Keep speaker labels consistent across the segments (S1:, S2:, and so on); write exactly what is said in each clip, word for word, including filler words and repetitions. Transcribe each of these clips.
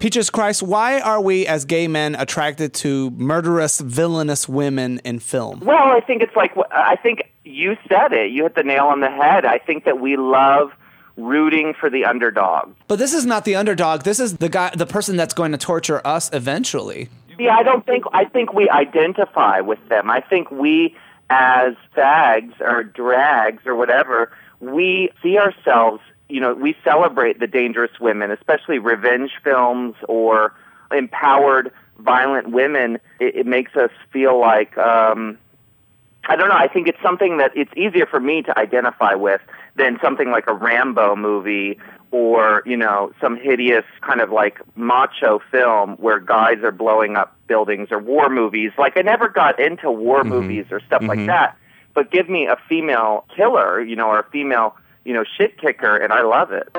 S1: Peaches Christ, why are we as gay men attracted to murderous, villainous women in film?
S2: Well, I think it's like, I think you said it. You hit the nail on the head. I think that we love rooting for the underdog.
S1: But this is not the underdog. This is the guy, the person that's going to torture us eventually.
S2: Yeah, I don't think, I think we identify with them. I think we, as fags or drags or whatever, we see ourselves, you know, we celebrate the dangerous women, especially revenge films or empowered violent women. It, it makes us feel like, um, I don't know, I think it's something that it's easier for me to identify with than something like a Rambo movie or, you know, some hideous kind of like macho film where guys are blowing up buildings or war movies. Like, I never got into war mm-hmm. movies or stuff mm-hmm. like that. But give me a female killer, you know, or a female, you know, shit kicker, and I love it.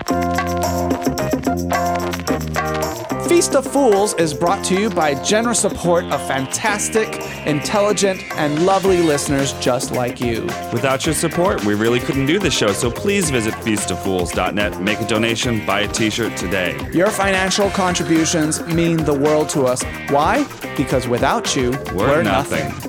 S1: Feast of Fools is brought to you by generous support of fantastic, intelligent, and lovely listeners just like you.
S3: Without your support, we really couldn't do this show, so please visit feast of fools dot net, make a donation, buy a t-shirt today.
S1: Your financial contributions mean the world to us. Why? Because without you,
S3: we're,
S1: we're
S3: nothing.
S1: nothing.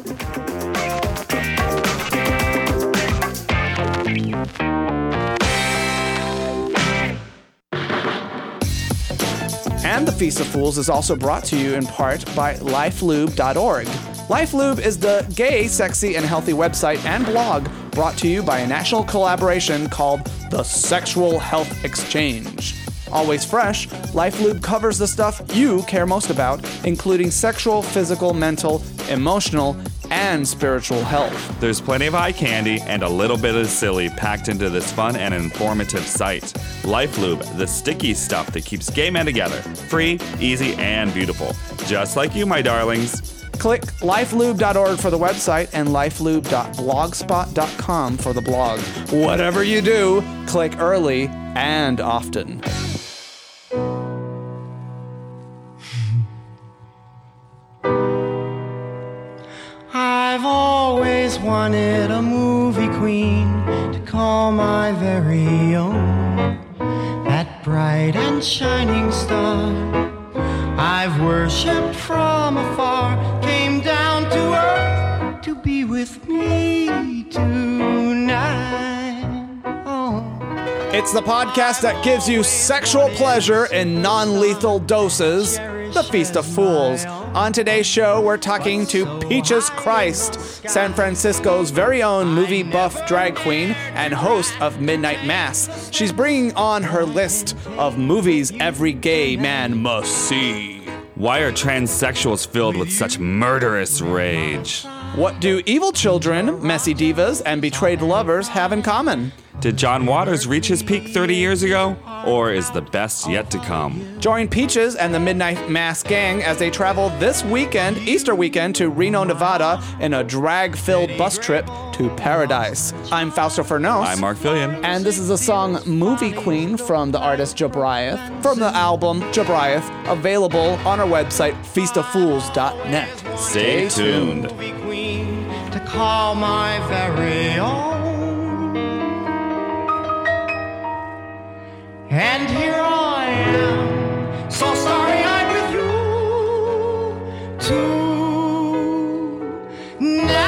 S1: And the Feast of Fools is also brought to you in part by life lube dot org. LifeLube is the gay, sexy, and healthy website and blog brought to you by a national collaboration called the Sexual Health Exchange. Always fresh, LifeLube covers the stuff you care most about, including sexual, physical, mental, emotional, and spiritual health.
S3: There's plenty of eye candy and a little bit of silly packed into this fun and informative site. LifeLube, the sticky stuff that keeps gay men together. Free, easy, and beautiful. Just like you, my darlings.
S1: Click life lube dot org for the website and life lube dot blogspot dot com for the blog. Whatever you do, click early and often.
S4: I've always wanted a movie queen to call my very own. That bright and shining star I've worshipped from afar came down to earth to be with me tonight. Oh.
S1: It's the podcast that gives you sexual pleasure in non-lethal doses, The Feast of Fools. On today's show, we're talking to Peaches Christ, San Francisco's very own movie buff drag queen and host of Midnight Mass. She's bringing on her list of movies every gay man must see.
S3: Why are transsexuals filled with such murderous rage?
S1: What do evil children, messy divas, and betrayed lovers have in common?
S3: Did John Waters reach his peak thirty years ago? Or is the best yet to come?
S1: Join Peaches and the Midnight Mass gang as they travel this weekend, Easter weekend, to Reno, Nevada in a drag-filled bus trip to paradise. I'm Fausto Fernos.
S3: I'm Mark Fillion.
S1: And this is a song Movie Queen from the artist Jobriath, from the album Jobriath, available on our website, feast of fools dot net.
S3: Stay, Stay tuned.
S4: Movie queen to call my very own. And here I am, so sorry I'm with you tonight.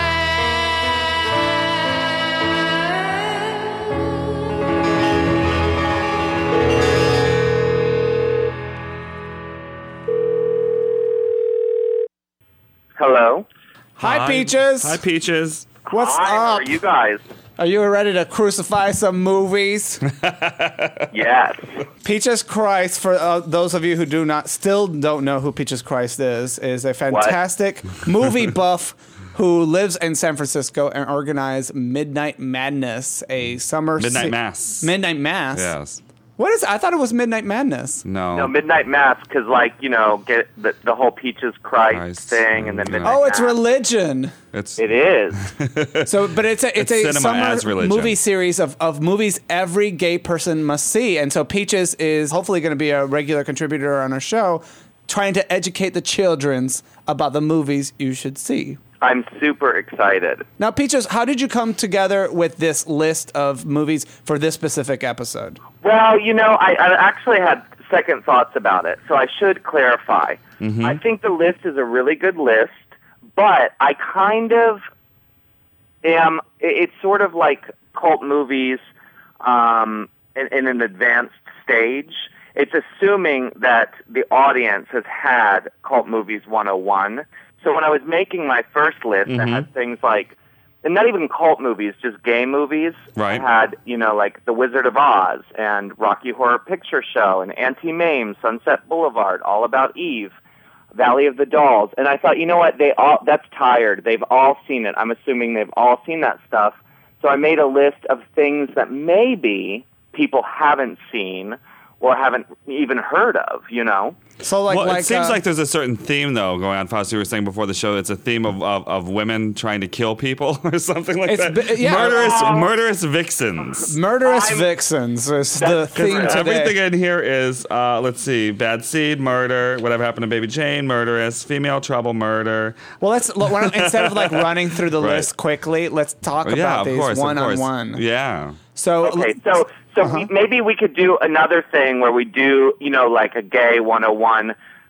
S2: Hello?
S1: Hi,
S3: Hi.
S1: Peaches.
S3: Hi, Peaches.
S1: What's
S2: Hi, how
S1: up?
S2: are you guys?
S1: Are you ready to crucify some movies?
S2: Yes.
S1: Peaches Christ, for uh, those of you who do not, still don't know who Peaches Christ is, is a fantastic movie buff who lives in San Francisco and organized Midnight Madness, a summer...
S3: Midnight
S1: se-
S3: Mass.
S1: Midnight Mass?
S3: Yes.
S1: What is it? I thought it was Midnight Madness.
S3: No.
S2: No, Midnight Mass, because, like, you know, get the, the whole Peaches Christ,
S3: Christ.
S2: thing, and then
S3: Yeah.
S2: Midnight
S1: Oh, it's
S2: Mass.
S1: religion.
S3: It's
S2: It is.
S1: So, but it's a it's,
S3: It's
S1: a
S3: cinema
S1: summer
S3: as religion.
S1: movie series of, of movies every gay person must see, and so Peaches is hopefully going to be a regular contributor on our show, trying to educate the childrens about the movies you should see.
S2: I'm super excited.
S1: Now, Peaches, how did you come together with this list of movies for this specific episode?
S2: Well, you know, I, I actually had second thoughts about it, so I should clarify.
S3: Mm-hmm.
S2: I think the list is a really good list, but I kind of am, it's sort of like cult movies um, in, in an advanced stage. It's assuming that the audience has had Cult Movies one oh one. So when I was making my first list,
S3: Mm-hmm.
S2: I had things like, and not even cult movies, just gay movies.
S3: Right.
S2: I had, you know, like The Wizard of Oz and Rocky Horror Picture Show and Auntie Mame, Sunset Boulevard, All About Eve, Valley of the Dolls. And I thought, you know what, they all that's tired. They've all seen it. I'm assuming they've all seen that stuff. So I made a list of things that maybe people haven't seen or haven't even heard of, you know?
S1: So like,
S3: well,
S1: like
S3: it seems
S1: uh,
S3: like there's a certain theme, though, going on. Fausto, you were saying before the show, it's a theme of, of, of women trying to kill people or something like
S1: It's
S3: that.
S1: bi- yeah.
S3: Murderous,
S2: Oh.
S3: murderous vixens.
S1: murderous
S2: I'm-
S1: vixens is the theme
S2: correct.
S1: today.
S3: Everything in here is, uh, let's see, bad seed, murder, whatever happened to Baby Jane, murderous, female trouble, murder.
S1: Well, let's look, why don't- instead of like running through the
S3: Right.
S1: list quickly, let's talk
S3: Oh, yeah,
S1: about
S3: of
S1: these
S3: course,
S1: one
S3: of course.
S1: on one.
S3: Yeah.
S1: So
S2: Okay, so so
S1: Uh-huh.
S2: we, maybe we could do another thing where we do, you know, like a gay one oh one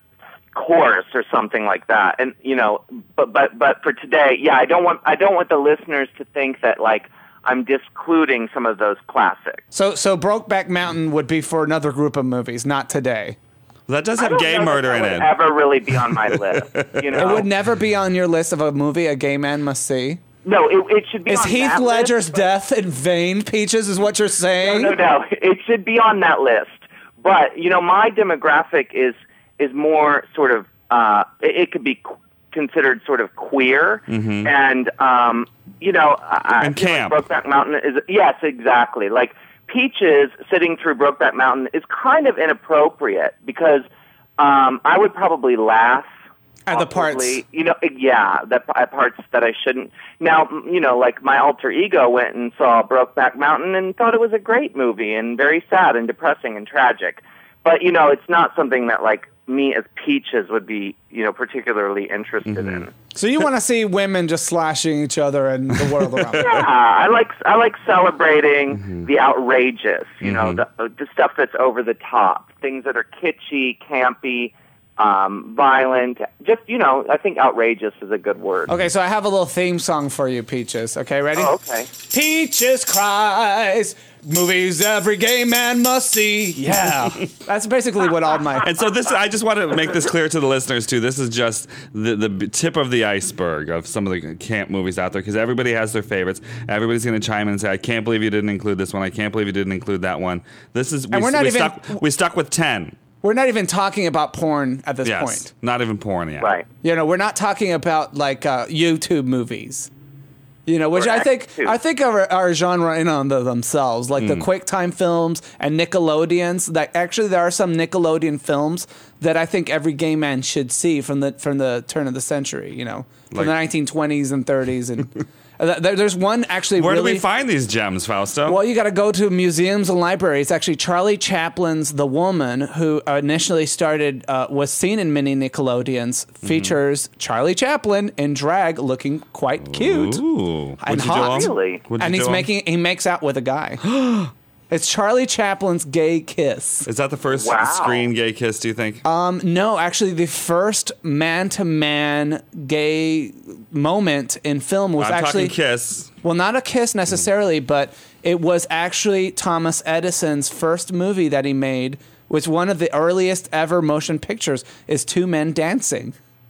S2: course or something like that. And you know, but but but for today, yeah, I don't want I don't want the listeners to think that like I'm discluding some of those classics.
S1: so so Brokeback Mountain would be for another group of movies, not today.
S3: That does
S2: I
S3: have
S2: don't
S3: gay
S2: know that
S3: murder
S2: that
S3: in
S2: would
S3: it.
S2: ever really be on my list. You know,
S1: It would never be on your list of a movie a gay man must see.
S2: no, it, it should be.
S1: Is
S2: on
S1: Heath
S2: that
S1: Ledger's
S2: list,
S1: death in vain, Peaches, is what you're saying?
S2: No, no, no. It should be on that list. But you know, my demographic is is more sort of. Uh, it, it could be qu- considered sort of queer, and um, you know, I,
S3: And
S2: I feel
S3: camp.
S2: like Brokeback Mountain is yes, exactly. Like Peaches sitting through Brokeback Mountain is kind of inappropriate because um, I would probably laugh.
S1: At the parts.
S2: awkwardly. You know, yeah, the p- at parts that I shouldn't. Now, m- you know, like my alter ego went and saw Brokeback Mountain and thought it was a great movie and very sad and depressing and tragic. But, you know, it's not something that, like, me as Peaches would be, you know, particularly interested in.
S1: So you want to see women just slashing each other and the world around them.
S2: Yeah, I like I like celebrating the outrageous, you know, the, the stuff that's over the top, things that are kitschy, campy, um, violent. Just, you know, I think outrageous is a good word.
S1: Okay, so I have a little theme song for you, Peaches. Okay, ready?
S2: Oh, okay.
S1: Peaches cries, movies every gay man must see. Yeah. That's basically what all my...
S3: And so this, I just want to make this clear to the listeners too. This is just the, the tip of the iceberg of some of the camp movies out there because everybody has their favorites. Everybody's going to chime in and say, "I can't believe you didn't include this one. I can't believe you didn't include that one." This is we,
S1: And we're not
S3: we
S1: even-
S3: stuck. We stuck with ten.
S1: We're not even talking about porn at this
S3: Yes,
S1: point.
S3: not even porn yet.
S2: Right.
S1: You know, we're not talking about like uh, YouTube movies. You know, which I think
S2: Correct, too.
S1: I think are, are a genre in on the, themselves, like
S3: Hmm.
S1: the QuickTime films and Nickelodeons. That actually there are some Nickelodeon films that I think every gay man should see from the from the turn of the century. You know, from
S3: Like-
S1: the nineteen twenties and thirties, and uh, there, there's one actually.
S3: Where
S1: really,
S3: do we find these gems, Fausto?
S1: Well, you got to go to museums and libraries. Actually, Charlie Chaplin's The Woman, who initially started, uh, was seen in many Nickelodeons,
S3: Mm-hmm.
S1: features Charlie Chaplin in drag, looking quite cute
S3: Ooh.
S1: and
S3: What'd you do,
S1: hot.
S3: Om?
S2: Really?
S3: What'd you
S1: and he's
S3: do, Om?
S1: making he makes out with a guy. It's Charlie Chaplin's gay kiss.
S3: Is that the first
S2: Wow.
S3: screen gay kiss? Do you think?
S1: Um, no, actually, the first man-to-man gay moment in film was
S3: I'm
S1: actually
S3: talking kiss.
S1: Well, not a kiss necessarily, but it was actually Thomas Edison's first movie that he made, which one of the earliest ever motion pictures is two men dancing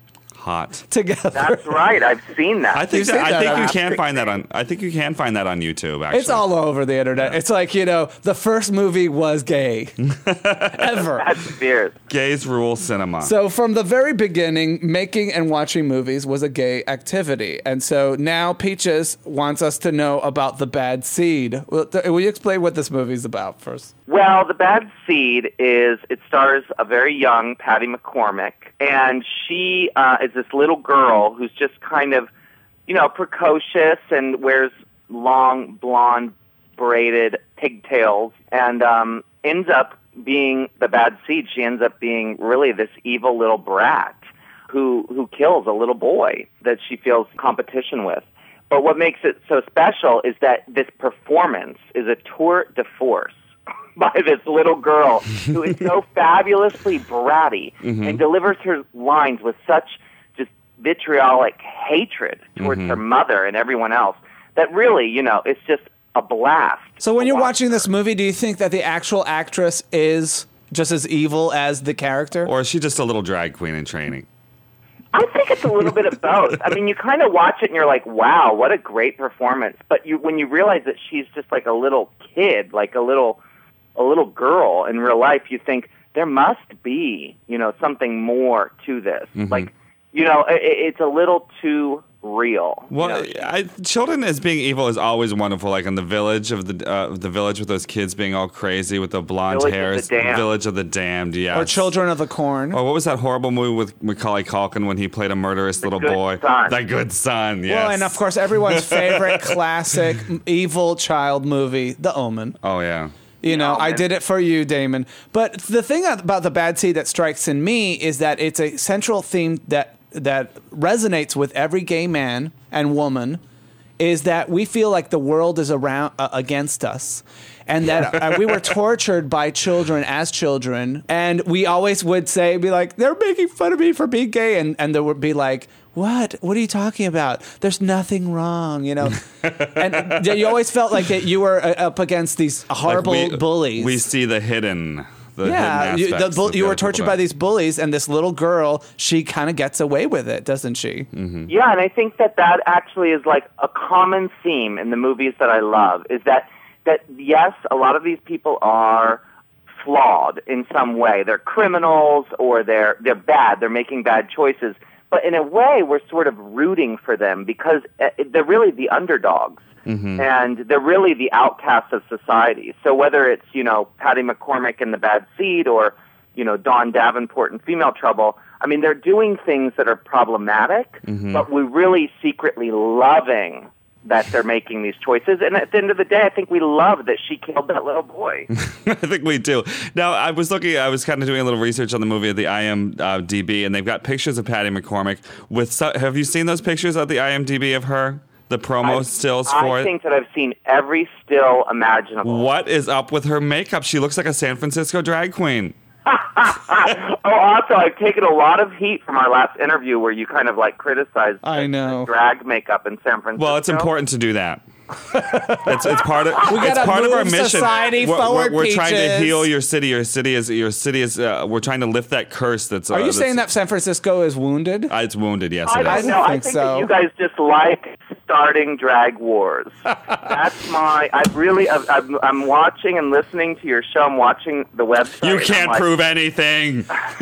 S3: Hot.
S1: together.
S2: That's right. I've seen that.
S3: I think
S1: You've
S3: that,
S1: seen
S3: I
S1: that,
S3: think
S1: huh?
S3: you can find that on. I think you can find that on YouTube. Actually,
S1: It's all over the internet. It's like, you know, the first movie was gay. Ever.
S2: That's fierce.
S3: Gays rule cinema.
S1: So from the very beginning, making and watching movies was a gay activity. And so now Peaches wants us to know about The Bad Seed. Will, will you explain what this movie's about first?
S2: Well, The Bad Seed is, it stars a very young Patty McCormick, and she uh, is this little girl who's just kind of, you know, precocious and wears long, blonde, braided pigtails, and um, ends up being the bad seed. She ends up being really this evil little brat who who kills a little boy that she feels competition with. But what makes it so special is that this performance is a tour de force. by this little girl who is so fabulously bratty
S3: Mm-hmm.
S2: and delivers her lines with such just vitriolic hatred towards
S3: Mm-hmm.
S2: her mother and everyone else that really, you know, it's just a blast.
S1: So when
S2: to
S1: you're
S2: watch.
S1: watching this movie, do you think that the actual actress is just as evil as the character?
S3: Or is she just a little drag queen in training?
S2: I think it's a little bit of both. I mean, you kind of watch it and you're like, wow, what a great performance. But you, when you realize that she's just like a little kid, like a little, a little girl in real life, you think there must be, you know, something more to this.
S3: Mm-hmm.
S2: Like, you know, it, it's a little too real.
S3: Well,
S2: you know?
S3: I, children as being evil is always wonderful. Like in the village of the uh, the village with those kids being all crazy with the blonde
S2: Village of
S3: hairs.
S2: the Damned.
S3: Village of the Damned. Yes.
S1: Or Children of the Corn?
S3: Or what was that horrible movie with Macaulay Culkin when he played a murderous little
S2: Good
S3: boy?
S2: Son.
S3: The Good Son. Yes.
S1: Well, and of course, everyone's favorite classic evil child movie, The Omen.
S3: Oh yeah.
S1: You know,
S2: Oh,
S1: I
S2: man.
S1: did it for you, Damon. But the thing about The Bad Seed that strikes in me is that it's a central theme that that resonates with every gay man and woman, is that we feel like the world is around uh, against us, and that uh, we were tortured by children as children, and we always would say, be like, they're making fun of me for being gay, and and there would be like, what? What are you talking about? There's nothing wrong, you know. And you always felt like that you were uh, up against these horrible
S3: Like we,
S1: bullies.
S3: We see the hidden. The
S1: yeah,
S3: hidden
S1: you, the,
S3: aspects
S1: bull-
S3: of
S1: you
S3: the
S1: were
S3: other
S1: tortured
S3: people
S1: by
S3: that-
S1: these bullies, and this little girl, she kind of gets away with it, doesn't she?
S3: Mm-hmm.
S2: Yeah, and I think that that actually is like a common theme in the movies that I love, is that, that yes, a lot of these people are flawed in some way. They're criminals or they're they're bad. They're making bad choices. But in a way, we're sort of rooting for them because uh, they're really the underdogs.
S3: Mm-hmm.
S2: And they're really the outcasts of society. So whether it's, you know, Patty McCormick in The Bad Seed or, you know, Dawn Davenport in Female Trouble, I mean, they're doing things that are problematic,
S3: Mm-hmm.
S2: but we're really secretly loving that they're making these choices. And at the end of the day, I think we love that she killed that little boy.
S3: I think we do. Now, I was looking, I was kind of doing a little research on the movie at the I M D B, and they've got pictures of Patty McCormick with. So, have you seen those pictures at the I M D B of her? The promo
S2: I-
S3: stills for
S2: I
S3: it?
S2: think that I've seen every still imaginable.
S3: What is up with her makeup? She looks like a San Francisco drag queen.
S2: Oh, also, I've taken a lot of heat from our last interview where you kind of like criticized
S1: I
S2: the-
S1: know.
S2: the drag makeup in San Francisco.
S3: Well, it's important to do that. it's it's part of
S1: We
S3: it's
S1: gotta
S3: part of our
S1: move
S3: mission.
S1: society
S3: we're,
S1: forward,
S3: we're, we're trying to
S1: Peaches.
S3: heal your city. Your city is your city is. Uh, we're trying to lift that curse. That's. Uh,
S1: Are you
S3: that's,
S1: saying that San Francisco is wounded?
S3: Uh, it's wounded? Yes,
S2: I
S3: it
S2: don't
S3: is.
S2: know. I
S1: think
S2: think
S1: so.
S2: that you guys just like starting drag wars. That's my. I really. I've, I'm, I'm watching and listening to your show. I'm watching the website.
S3: You
S2: and
S3: can't
S2: I'm like,
S3: prove anything.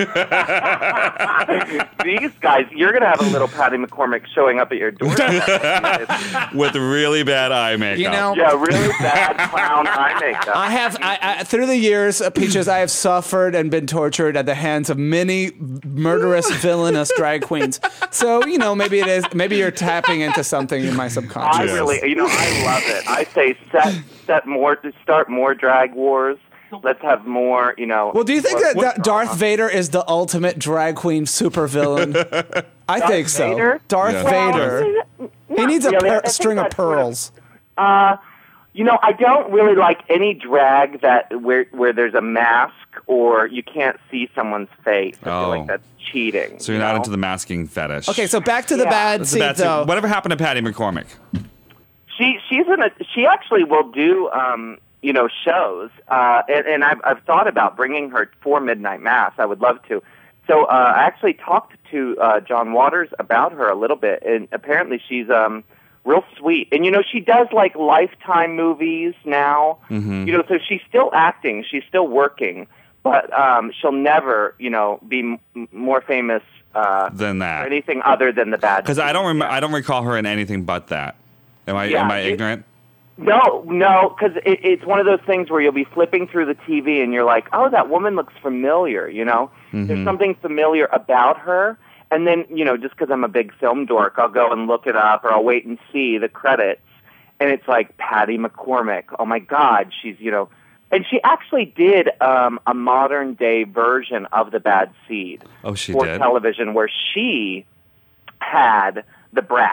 S2: These guys, you're gonna have a little Patty McCormick showing up at your door.
S3: With really bad eye makeup.
S1: You know,
S2: Yeah, really bad clown eye makeup.
S1: I have, I, I, through the years, uh, Peaches, I have suffered and been tortured at the hands of many murderous, villainous drag queens. So, you know, maybe it is, maybe you're tapping into something in my
S2: I
S1: subconscious.
S2: really, you know, I love it. I say set, set more, start more drag wars. Let's have more, you know.
S1: Well, do you think
S2: what-
S1: that,
S2: what
S1: that Darth
S2: drama.
S1: Vader is the ultimate drag queen supervillain? I think so.
S2: Vader?
S1: Darth
S3: Yeah.
S1: Vader.
S2: Well,
S1: He
S2: not
S1: needs a
S2: really. I
S1: per-
S2: think
S1: string of
S2: that's sort
S1: pearls.
S2: Uh, you know, I don't really like any drag that where where there's a mask or you can't see someone's face. I
S3: Oh.
S2: feel like that's cheating.
S3: So you're
S2: you
S3: not
S2: know?
S3: into the masking fetish.
S1: Okay, so back to the
S2: Yeah.
S1: bad
S3: That's a
S1: seed,
S3: bad scene.
S1: though.
S3: Whatever happened to Patty McCormick?
S2: She she's in a she actually will do um you know shows uh and, and I've I've thought about bringing her for Midnight Mass. I would love to. So uh, I actually talked to uh, John Waters about her a little bit, and apparently she's um real sweet. And you know she does like Lifetime movies now.
S3: Mm-hmm.
S2: You know, so she's still acting, she's still working, but um she'll never you know be m- more famous uh,
S3: Than
S2: for
S3: that.
S2: anything other than the bad.
S3: Because I don't
S2: Seed.
S3: rem- I don't recall her in anything but that. Am I
S2: Yeah,
S3: am I
S2: it-
S3: ignorant?
S2: No, no, because it, it's one of those things where you'll be flipping through the T V and you're like, oh, that woman looks familiar, you know?
S3: Mm-hmm.
S2: There's something familiar about her. And then, you know, just because I'm a big film dork, I'll go and look it up or I'll wait and see the credits. And it's like Patty McCormick. Oh, my God, she's, you know... And she actually did um, a modern-day version of The Bad Seed
S3: Oh, she
S2: for
S3: did?
S2: television where she had the brat.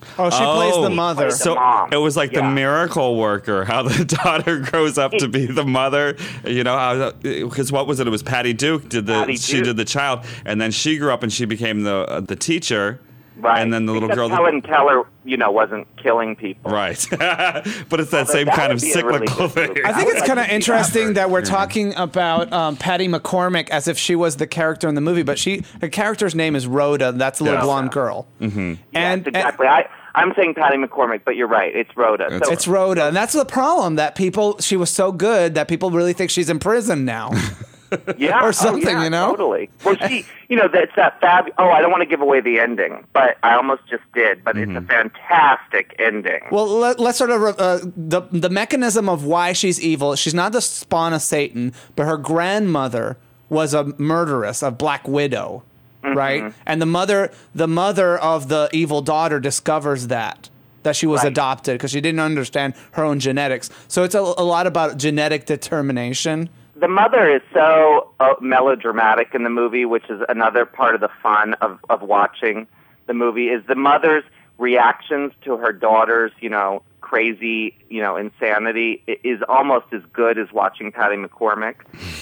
S1: Oh, she
S3: Oh,
S1: plays the mother.
S2: plays the
S3: So
S2: mom.
S3: it was like the
S2: Yeah.
S3: miracle worker, how the daughter grows up to be the mother. You know, how because what was it? It was Patty Duke did the
S2: Patty
S3: she
S2: Duke.
S3: did the child, and then she grew up and she became the uh, the teacher.
S2: Right.
S3: And then the little
S2: Because
S3: girl.
S2: Helen Keller, you know, wasn't killing people.
S3: Right. But it's that
S2: Although
S3: same
S2: that
S3: kind
S2: would
S3: of
S2: be a really
S3: cyclical
S2: good movie.
S3: thing.
S1: I think
S2: would
S1: it's
S2: like
S1: kind
S2: to
S1: of
S2: see
S1: interesting
S2: that.
S1: that we're talking about um, Patty McCormick as if she was the character in the movie, but she her character's name is Rhoda. That's the little
S3: Yes.
S1: blonde girl. Mm-hmm. And,
S2: Yes, exactly. I, I'm saying Patty McCormick, but you're right. It's Rhoda.
S3: It's-
S2: So
S1: It's Rhoda, and that's the problem. That people, she was so good that people really think she's in prison now.
S2: yeah,
S1: or
S2: oh,
S1: something,
S2: yeah,
S1: you know?
S2: Totally. Well, she, you know, that's that fab. Oh, I don't want to give away the ending, but I almost just did. But it's a fantastic ending.
S1: Well, let, let's sort of uh, the the mechanism of why she's evil. She's not the spawn of Satan, but her grandmother was a murderess, a Black Widow, right? And the mother, the mother of the evil daughter, discovers that that she was
S2: Right.
S1: adopted because she didn't understand her own genetics. So it's a, a lot about genetic determination.
S2: The mother is so uh, melodramatic in the movie, which is another part of the fun of, of watching the movie, is the mother's reactions to her daughter's, you know, crazy, you know, insanity i- is almost as good as watching Patty McCormick.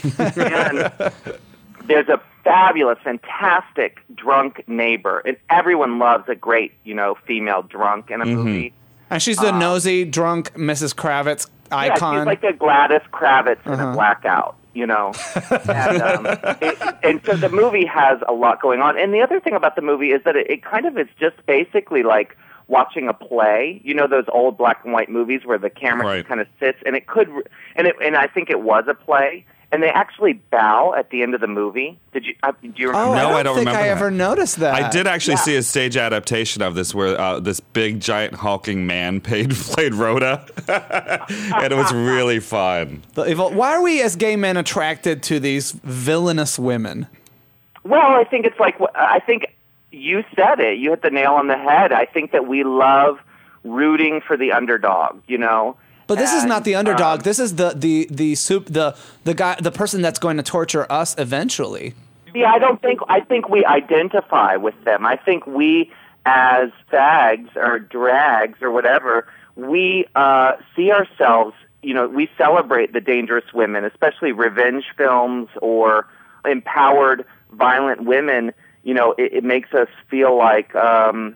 S2: And there's a fabulous, fantastic drunk neighbor, and everyone loves a great, you know, female drunk in a movie.
S1: And she's the nosy, drunk Missus Kravitz icon.
S2: Yeah, she's like a Gladys Kravitz in a blackout, you know. and, um, it, and so the movie has a lot going on. And the other thing about the movie is that it, it kind of is just basically like watching a play. You know those old black and white movies where the camera
S3: Right.
S2: just kind of sits, and it could, and it, and I think it was a play. And they actually bow at the end of the movie. Did you? Uh, do you remember?
S1: Oh,
S3: No,
S1: I don't,
S3: I don't
S1: think
S3: remember
S1: I
S3: that.
S1: ever noticed that.
S3: I did actually
S2: Yeah.
S3: see a stage adaptation of this where uh, this big, giant, hulking man paid, played Rhoda. And it was really fun.
S1: The evil. Why are we as gay men attracted to these villainous women?
S2: Well, I think it's like I think you said it. You hit the nail on the head. I think that we love rooting for the underdog. You know.
S1: But this is
S2: And,
S1: not the underdog.
S2: um,
S1: this is the the the soup the the guy the person that's going to torture us eventually.
S2: Yeah, I don't think I think we identify with them. I think we, as fags or drags or whatever, we uh, see ourselves. You know, we celebrate the dangerous women, especially revenge films or empowered violent women. You know, it, it makes us feel like um,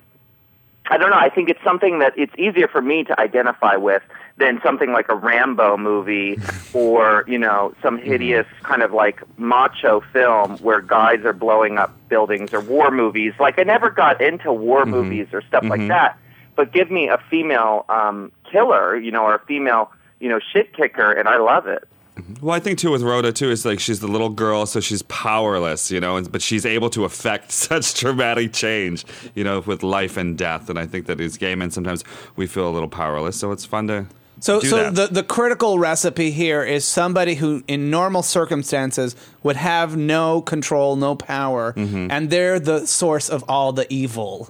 S2: I don't know. I think it's something that it's easier for me to identify with than something like a Rambo movie or, you know, some hideous kind of like macho film where guys are blowing up buildings or war movies. Like I never got into war movies or stuff like that. But give me a female um, killer, you know, or a female, you know, shit kicker, and I love it.
S3: Well, I think too with Rhoda too is like she's the little girl, so she's powerless, you know, and, but she's able to affect such dramatic change, you know, with life and death. And I think that as gay men, sometimes we feel a little powerless, so it's fun to
S1: So
S3: do
S1: so
S3: that.
S1: the the critical recipe here is somebody who in normal circumstances would have no control, no power,
S3: Mm-hmm.
S1: and they're the source of all the evil.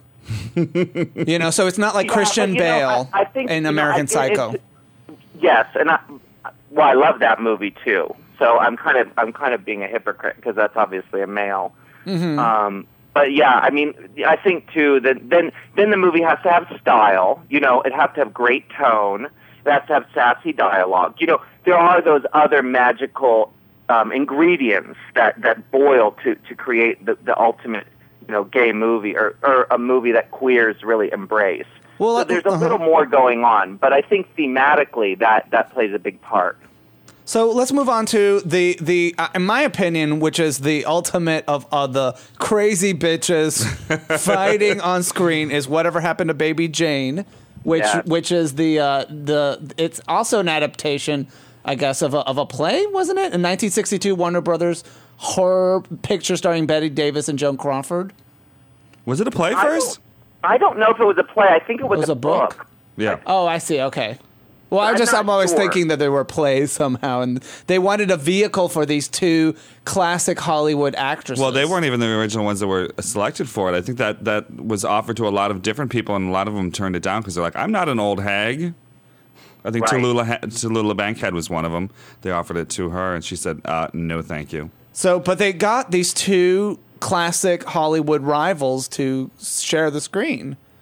S1: You know, so it's not like
S2: Yeah,
S1: Christian
S2: but, you know,
S1: Bale
S2: I- I think,
S1: in
S2: you know,
S1: American
S2: I- it-
S1: Psycho.
S2: it's- Yes, and I, well, I love that movie too. So I'm kind of I'm kind of being a hypocrite because that's obviously a male.
S1: Mm-hmm.
S2: Um, but yeah, I mean, I think too that then then the movie has to have style. You know, it has to have great tone. It has to have sassy dialogue. You know, there are those other magical um, ingredients that, that boil to, to create the, the ultimate, you know, gay movie or, or a movie that queers really embrace.
S1: Well,
S2: so
S1: uh,
S2: there's a
S1: uh-huh.
S2: little more going on, but I think thematically that, that plays a big part.
S1: So let's move on to the the uh, in my opinion, which is the ultimate of uh, the crazy bitches fighting on screen, is Whatever Happened to Baby Jane, which
S2: Yeah.
S1: which is the uh, the it's also an adaptation, I guess, of a of a play, wasn't it? In nineteen sixty-two, Warner Brothers horror picture starring Betty Davis and Joan Crawford.
S3: Was it a play
S2: I
S3: first?
S2: don't, I don't know if it was a play. I think it was,
S1: was a book.
S3: Yeah.
S1: Oh, I see. Okay. Well, I
S2: I'm
S1: just
S2: not
S1: I'm always
S2: sure.
S1: thinking that there were plays somehow, and they wanted a vehicle for these two classic Hollywood actresses.
S3: Well, they weren't even the original ones that were selected for it. I think that that was offered to a lot of different people, and a lot of them turned it down because they're like, "I'm not an old hag." I think
S2: Right.
S3: Tallulah, ha- Tallulah Bankhead was one of them. They offered it to her, and she said, uh, "No, thank you."
S1: So, but they got these two classic Hollywood rivals to share the screen.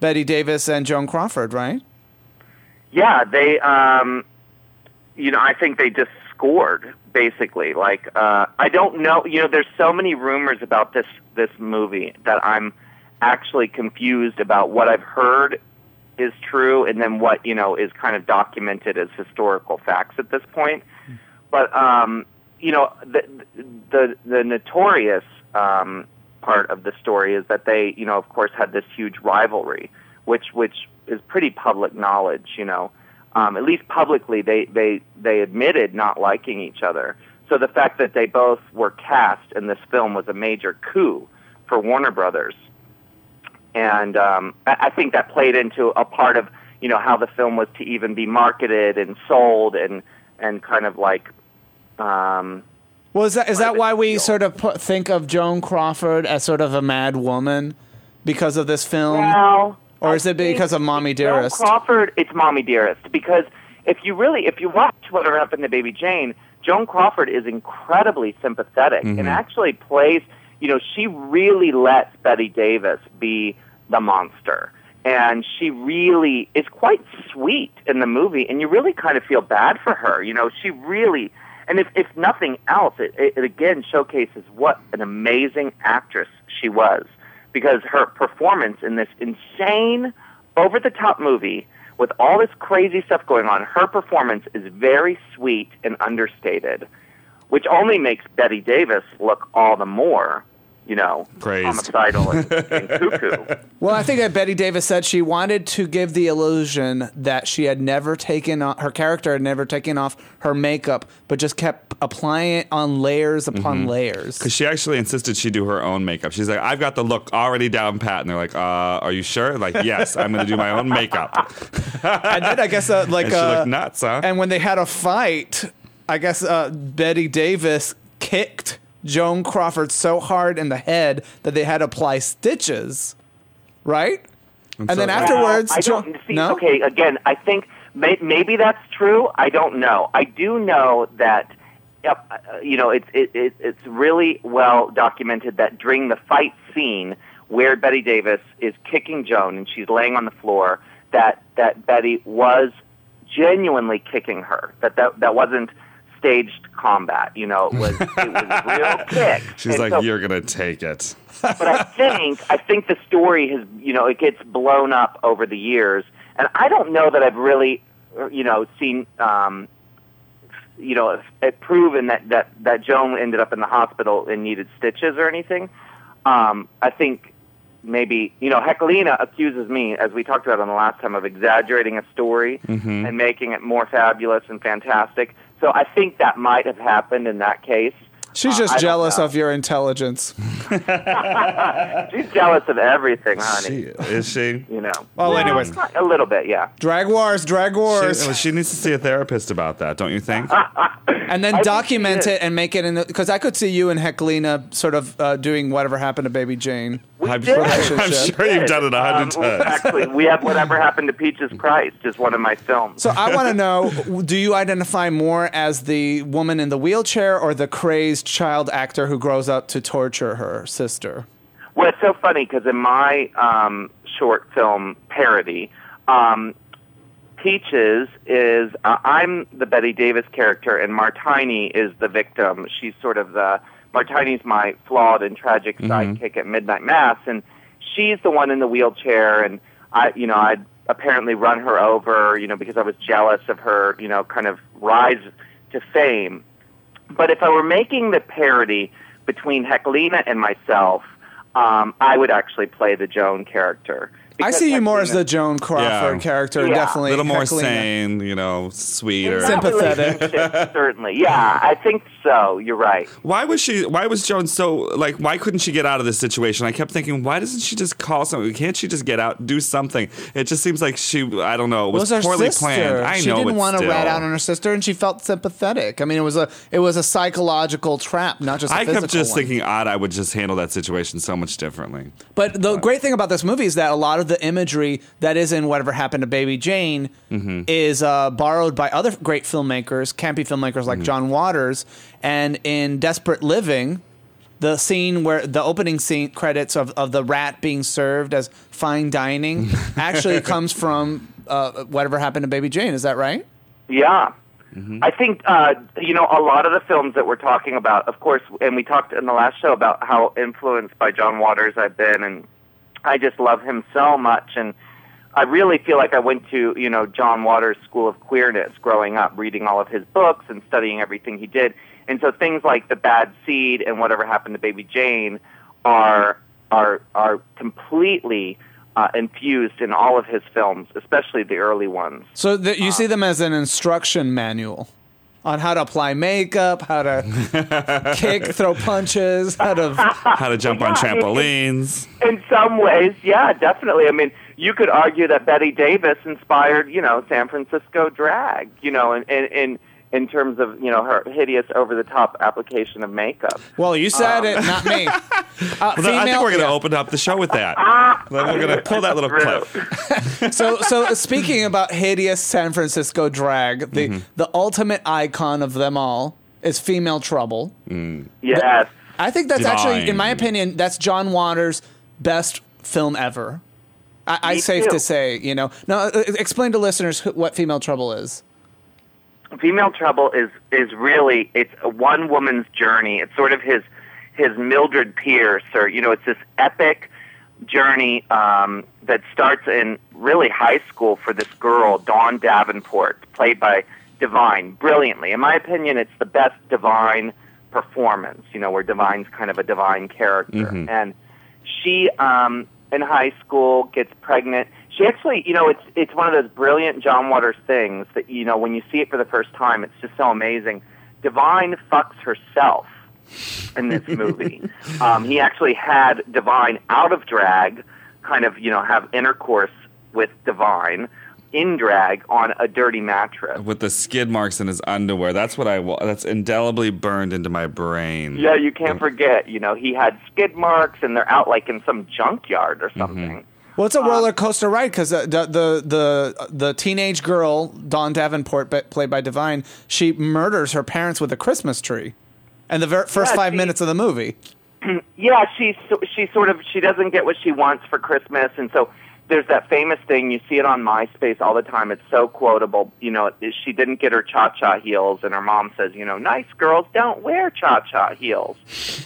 S1: Betty Davis and Joan Crawford, right?
S2: Yeah, they, um, you know, I think they just scored, basically. Like, uh, I don't know, you know, there's so many rumors about this, this movie that I'm actually confused about what I've heard is true and then what, you know, is kind of documented as historical facts at this point. But, um, you know, the, the, the notorious um, part of the story is that they, you know, of course, had this huge rivalry, which, which is pretty public knowledge, you know. Um, at least publicly, they, they, they admitted not liking each other. So the fact that they both were cast in this film was a major coup for Warner Brothers. And um, I, I think that played into a part of, you know, how the film was to even be marketed and sold and, and kind of like... Um,
S1: well, is that is that why we sort of put, think of Joan Crawford as sort of a mad woman because of this film?
S2: Well...
S1: Or is it because of Mommy Dearest?
S2: Joan Crawford, it's Mommy Dearest. Because if you really, if you watch Whatever Happened to Baby Jane, Joan Crawford is incredibly sympathetic mm-hmm. and actually plays, you know, she really lets Betty Davis be the monster. And she really is quite sweet in the movie, and you really kind of feel bad for her. You know, she really, and if, if nothing else, it, it again showcases what an amazing actress she was. Because her performance in this insane, over-the-top movie with all this crazy stuff going on, her performance is very sweet and understated, which only makes Betty Davis look all the more, you know,
S3: Crazed.
S2: homicidal and, and cuckoo.
S1: Well, I think that Betty Davis said she wanted to give the illusion that she had never taken off, her character had never taken off her makeup, but just kept applying it on layers upon mm-hmm. layers.
S3: Because she actually insisted she do her own makeup. She's like, I've got the look already down pat. And they're like, uh, are you sure? Like, yes, I'm going to do my own makeup.
S1: And then I guess uh, like...
S3: And she
S1: uh,
S3: looked nuts, huh?
S1: And when they had a fight, I guess uh, Betty Davis kicked Joan Crawford so hard in the head that they had to apply stitches, right?
S3: I'm
S1: and
S3: so
S1: then
S3: glad.
S1: afterwards,
S2: well, I
S1: Jo-
S2: don't see.
S1: no?
S2: Okay, again, I think may, maybe that's true. I don't know. I do know that, uh, you know, it's it, it, it's really well documented that during the fight scene where Betty Davis is kicking Joan and she's laying on the floor, that that Betty was genuinely kicking her. That that that wasn't staged combat, you know, it was it was real kick.
S3: She's
S2: and
S3: like,
S2: so,
S3: you're gonna take it.
S2: But I think I think the story has, you know, it gets blown up over the years, and I don't know that I've really, you know, seen, um, you know, it proven that that that Joan ended up in the hospital and needed stitches or anything. Um, I think maybe, you know, Heckelina accuses me, as we talked about on the last time, of exaggerating a story mm-hmm. and making it more fabulous and fantastic. So I think that might have happened in that case.
S1: She's just
S2: uh,
S1: jealous of your intelligence.
S2: She's jealous of everything, honey.
S3: She, is she?
S2: You know.
S1: Well,
S2: well,
S1: anyways.
S2: A little bit, yeah.
S1: Drag wars, drag wars.
S3: She, well, she needs to see a therapist about that, don't you think?
S1: And then
S2: I
S1: document
S2: think
S1: it and make it in the... Because I could see you and Heckelina sort of uh, doing Whatever Happened to Baby Jane.
S2: We
S3: I'm,
S2: did.
S3: I'm sure you've done it a hundred
S2: Um,
S3: times.
S2: Actually, we have Whatever Happened to Peaches Christ is one of my films.
S1: So I want to know, do you identify more as the woman in the wheelchair or the crazed child actor who grows up to torture her sister?
S2: Well, it's so funny because in my um, short film parody, um, Peaches is, uh, I'm the Betty Davis character, and Martini is the victim. She's sort of the, Martini's my flawed and tragic
S3: Mm-hmm.
S2: sidekick at Midnight Mass, and she's the one in the wheelchair, and I, you know, I'd apparently run her over, you know, because I was jealous of her, you know, kind of rise to fame. But if I were making the parody between Heckelina and myself, um, I would actually play the Joan character.
S1: I
S2: Because
S1: see you more as
S2: Heckelina-
S1: the Joan Crawford
S3: Yeah.
S1: character,
S2: Yeah.
S1: definitely.
S3: A little more
S1: Heckelina.
S3: sane, you know, sweeter.
S2: In that
S1: Sympathetic.
S2: relationship, certainly. Yeah, I think so. You're right.
S3: Why was she? Why was Joan so like? Why couldn't she get out of this situation? I kept thinking, why doesn't she just call someone? Can't she just get out, do something? It just seems like she. I don't know. It
S1: It
S3: was,
S1: was her
S3: poorly
S1: sister.
S3: planned. I
S1: she
S3: know.
S1: didn't
S3: but
S1: want to
S3: still.
S1: rat out on her sister, and she felt sympathetic. I mean, it was a it was a psychological trap, not just. A
S3: I kept
S1: physical
S3: just
S1: one.
S3: thinking, odd. I would just handle that situation so much differently.
S1: But the great thing about this movie is that a lot of the imagery that is in Whatever Happened to Baby Jane
S3: Mm-hmm.
S1: is uh, borrowed by other great filmmakers, campy filmmakers like
S3: Mm-hmm.
S1: John Waters, and in Desperate Living, the scene where the opening scene credits of, of the rat being served as fine dining actually comes from uh, Whatever Happened to Baby Jane. Is that right?
S2: Yeah. Mm-hmm. I think, uh, you know, a lot of the films that we're talking about, of course, and we talked in the last show about how influenced by John Waters I've been, and I just love him so much. And I really feel like I went to, you know, John Waters' School of Queerness growing up, reading all of his books and studying everything he did. And so things like The Bad Seed and Whatever Happened to Baby Jane are are are completely uh, infused in all of his films, especially the early ones.
S1: So the, you uh, see them as an instruction manual on how to apply makeup, how to kick, throw punches, how to
S3: how to jump
S2: yeah,
S3: on trampolines.
S2: In, in some ways, yeah, definitely. I mean, you could argue that Bette Davis inspired, you know, San Francisco drag, you know, and in, in, in terms of, you know, her hideous over-the-top application of makeup.
S1: Well, you said um, it, not me. Uh,
S3: well, female, I think we're going to yeah. open up the show with that. We're going to pull that little clip.
S1: so, so speaking about hideous San Francisco drag, the mm-hmm. the ultimate icon of them all is Female Trouble.
S2: Mm. Yes.
S1: I think that's
S3: Divine.
S1: actually, in my opinion, that's John Waters' best film ever. I, I safe
S2: too.
S1: to say, you know. Now, uh, explain to listeners who, what Female Trouble is.
S2: Female Trouble is is really, it's a one woman's journey. It's sort of his his Mildred Pierce, or, you know, it's this epic journey um, that starts in really high school for this girl, Dawn Davenport, played by Divine, brilliantly. In my opinion, it's the best Divine performance, you know, where Divine's kind of a divine character.
S3: Mm-hmm.
S2: And she, um, in high school, gets pregnant. She actually, you know, it's it's one of those brilliant John Waters things that, you know, when you see it for the first time, it's just so amazing. Divine fucks herself in this movie. um, he actually had Divine out of drag, kind of, you know, have intercourse with Divine in drag on a dirty mattress.
S3: With the skid marks in his underwear. That's what I wa- that's indelibly burned into my brain.
S2: Yeah, you can't forget, you know, he had skid marks and they're out like in some junkyard or something.
S3: Mm-hmm.
S1: Well, it's a roller coaster ride because the, the the the teenage girl, Dawn Davenport, played by Divine, she murders her parents with a Christmas tree, in the ver- first
S2: yeah,
S1: five
S2: she,
S1: minutes of the movie.
S2: Yeah, she she sort of she doesn't get what she wants for Christmas, and so there's that famous thing, you see it on MySpace all the time. It's so quotable. You know, she didn't get her cha-cha heels, and her mom says, you know, nice girls don't wear cha-cha heels.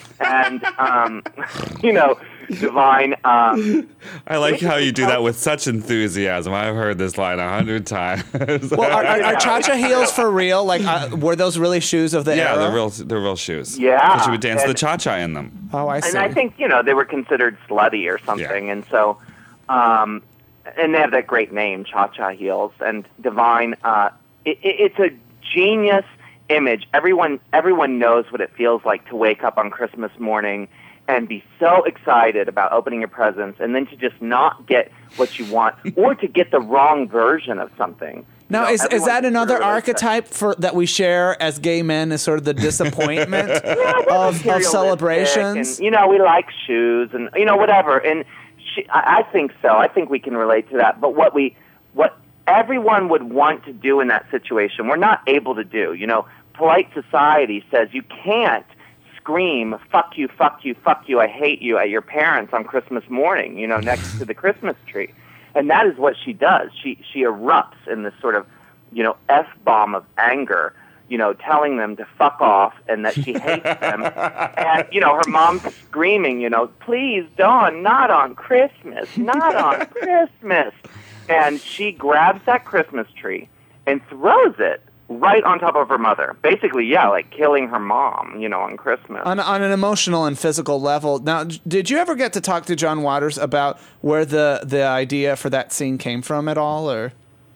S2: And um, you know. Divine. Um,
S3: I like how you do that with such enthusiasm. I've heard this line a hundred times.
S1: Well, are, are, are cha-cha heels for real? Like, uh, were those really shoes of the
S3: yeah,
S1: era?
S3: they're real. They're real shoes.
S2: Yeah,
S3: because she would dance and, the cha-cha in them.
S1: Oh, I see.
S2: And I think, you know, they were considered slutty or something, yeah. and so, um, and they have that great name, cha-cha heels. And Divine, uh, it, it, it's a genius image. Everyone, everyone knows what it feels like to wake up on Christmas morning and be so excited about opening your presents, and then to just not get what you want, or to get the wrong version of something.
S1: Now,
S2: you know,
S1: is is that another
S2: sort of
S1: archetype for that we share as gay men? Is sort of the disappointment
S2: yeah,
S1: of, of celebrations?
S2: And, you know, we like shoes, and you know, whatever. And she, I, I think so. I think we can relate to that. But what we, what everyone would want to do in that situation, we're not able to do. You know, polite society says you can't scream, fuck you, fuck you, fuck you, I hate you at your parents on Christmas morning, you know, next to the Christmas tree. And that is what she does. She she erupts in this sort of, you know, F-bomb of anger, you know, telling them to fuck off and that she hates them. And, you know, her mom's screaming, you know, please, Dawn, not on Christmas, not on Christmas. And she grabs that Christmas tree and throws it right on top of her mother. Basically, yeah, like killing her mom, you know, on Christmas.
S1: On, on an emotional and physical level. Now, did you ever get to talk to John Waters about where the, the idea for that scene came from at all? Or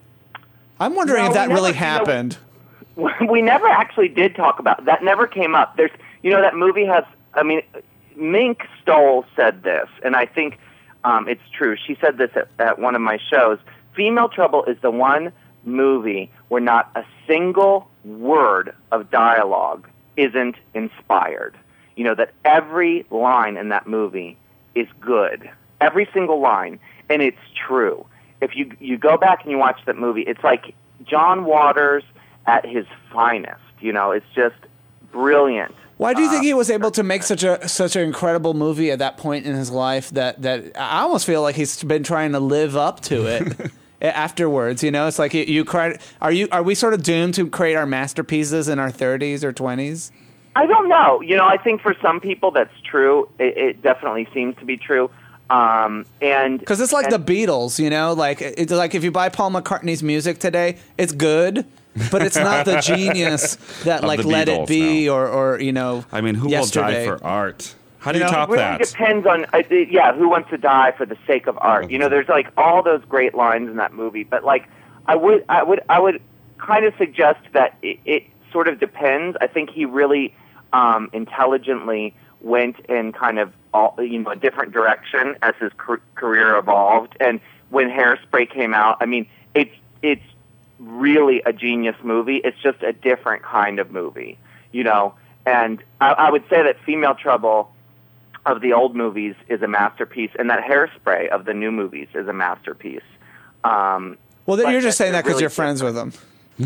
S1: I'm wondering no, if that
S2: never,
S1: really happened.
S2: You know, we never actually did talk about that. Never came up. There's, you know, that movie has, I mean, Mink Stoll said this, and I think um, it's true. She said this at, at one of my shows. Female Trouble is the one movie where not a single word of dialogue isn't inspired. You know, that every line in that movie is good. Every single line. And it's true. If you you go back and you watch that movie, it's like John Waters at his finest. You know, it's just brilliant.
S1: Why do you think
S2: Uh,
S1: he was able to make such a such an incredible movie at that point in his life that that I almost feel like he's been trying to live up to it afterwards? You know, it's like you, you cry. Are you are we sort of doomed to create our masterpieces in our thirties or twenties?
S2: I don't know. You know, I think for some people that's true. It, it definitely seems to be true. Um, and
S1: Because it's like
S2: and,
S1: the Beatles, you know, like it's like if you buy Paul McCartney's music today, it's good, but it's not the genius that
S3: Of
S1: like
S3: the
S1: Let It
S3: Beatles,
S1: Be
S3: no.
S1: or or you know.
S3: I mean, who
S1: yesterday.
S3: will die for art? How do
S1: You
S3: you,
S1: know,
S3: top
S2: It really
S3: that?
S2: depends on, uh, it- yeah, who wants to die for the sake of art. You know, there's like all those great lines in that movie, but like, I would, I would, I would kind of suggest that it, it sort of depends. I think he really um, intelligently went in kind of all, you know, a different direction as his car- career evolved. And when Hairspray came out, I mean, it's it's really a genius movie. It's just a different kind of movie, you know. And I, I would say that Female Trouble of the old movies is a masterpiece, and that Hairspray of the new movies is a masterpiece. Um,
S1: Well, then
S2: but
S1: you're just saying
S2: they're
S1: that because
S2: really
S1: you're friends with him.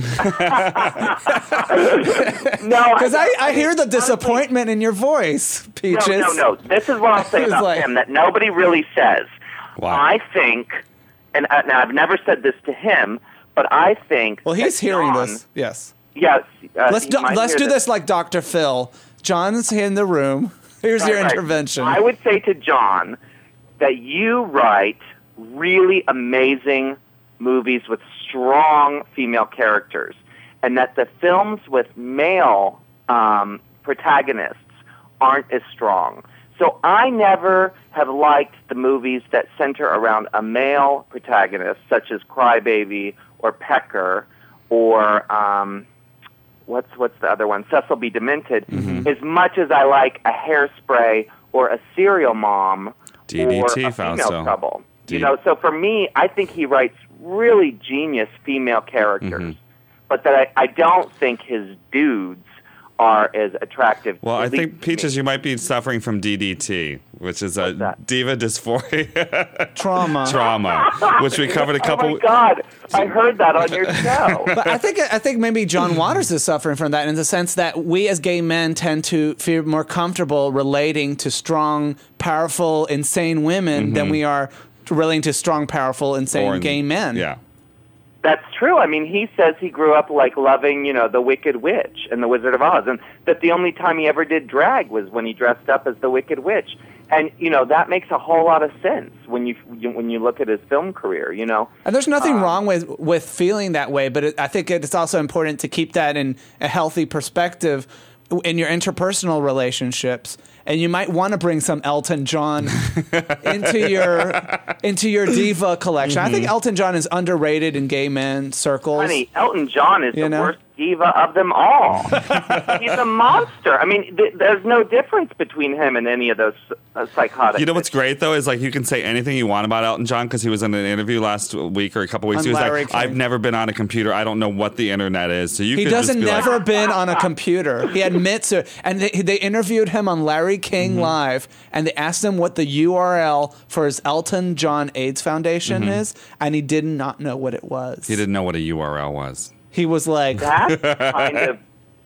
S2: no,
S1: Because I, I hear the disappointment in your voice, Peaches.
S2: No, no, no. This is what I'll say
S1: It's
S2: about
S1: like-
S2: him that nobody really says.
S3: Wow.
S2: I think, and uh, now I've never said this to him, but I think.
S1: Well, he's
S2: that
S1: hearing
S2: John-
S1: this. Yes.
S2: Yes. Uh,
S1: Let's
S2: he
S1: do,
S2: might
S1: let's
S2: hear
S1: do this like Doctor Phil. John's in the room. Here's
S2: Right,
S1: your
S2: right.
S1: intervention.
S2: I would say to John that you write really amazing movies with strong female characters, and that the films with male um, protagonists aren't as strong. So I never have liked the movies that center around a male protagonist, such as Crybaby or Pecker or um, what's what's the other one, Cecil B. Demented,
S3: Mm-hmm.
S2: as much as I like a Hairspray or a Serial Mom
S3: D D T,
S2: or a
S3: Fausto.
S2: Female Trouble.
S3: D-
S2: You know, so for me, I think he writes really genius female characters,
S3: Mm-hmm.
S2: but that I, I don't think his dudes are as attractive.
S3: Well, I
S2: at least
S3: think,
S2: to me.
S3: Peaches, you might be suffering from D D T, which is a
S2: that?
S3: diva dysphoria
S1: Trauma.
S3: trauma, which we covered a couple.
S2: Oh my God, I heard that on your show.
S1: But I think I think maybe John Waters is suffering from that in the sense that we as gay men tend to feel more comfortable relating to strong, powerful, insane women than we are relating to strong, powerful, insane
S3: Or in-
S1: gay men.
S3: Yeah.
S2: That's true. I mean, he says he grew up like loving, you know, the Wicked Witch and the Wizard of Oz, and that the only time he ever did drag was when he dressed up as the Wicked Witch. And you know that makes a whole lot of sense when you when you look at his film career. You know,
S1: And there's nothing
S2: Um,
S1: wrong with, with feeling that way, but it, I think it's also important to keep that in a healthy perspective in your interpersonal relationships. And you might want to bring some Elton John into your into your diva collection. I think Elton John is underrated in gay men circles.
S2: honey, Elton John is
S1: You
S2: the
S1: know?
S2: worst diva of them all. He's a monster. I mean, th- there's no difference between him and any of those uh, psychotic.
S3: You know what's great though is like you can say anything you want about Elton John because he was in an interview last week or a couple weeks.
S1: On
S3: He was
S1: Larry
S3: like,
S1: King.
S3: "I've never been on a computer. I don't know what the internet is." So you
S1: He
S3: could
S1: doesn't
S3: just be
S1: never
S3: like,
S1: been on a computer. He admits it. And they, they interviewed him on Larry King
S3: Mm-hmm.
S1: Live, and they asked him what the U R L for his Elton John AIDS Foundation is, and he did not know what it was.
S3: Mm-hmm. he didn't know what a U R L was.
S1: He was like,
S2: That's kind of,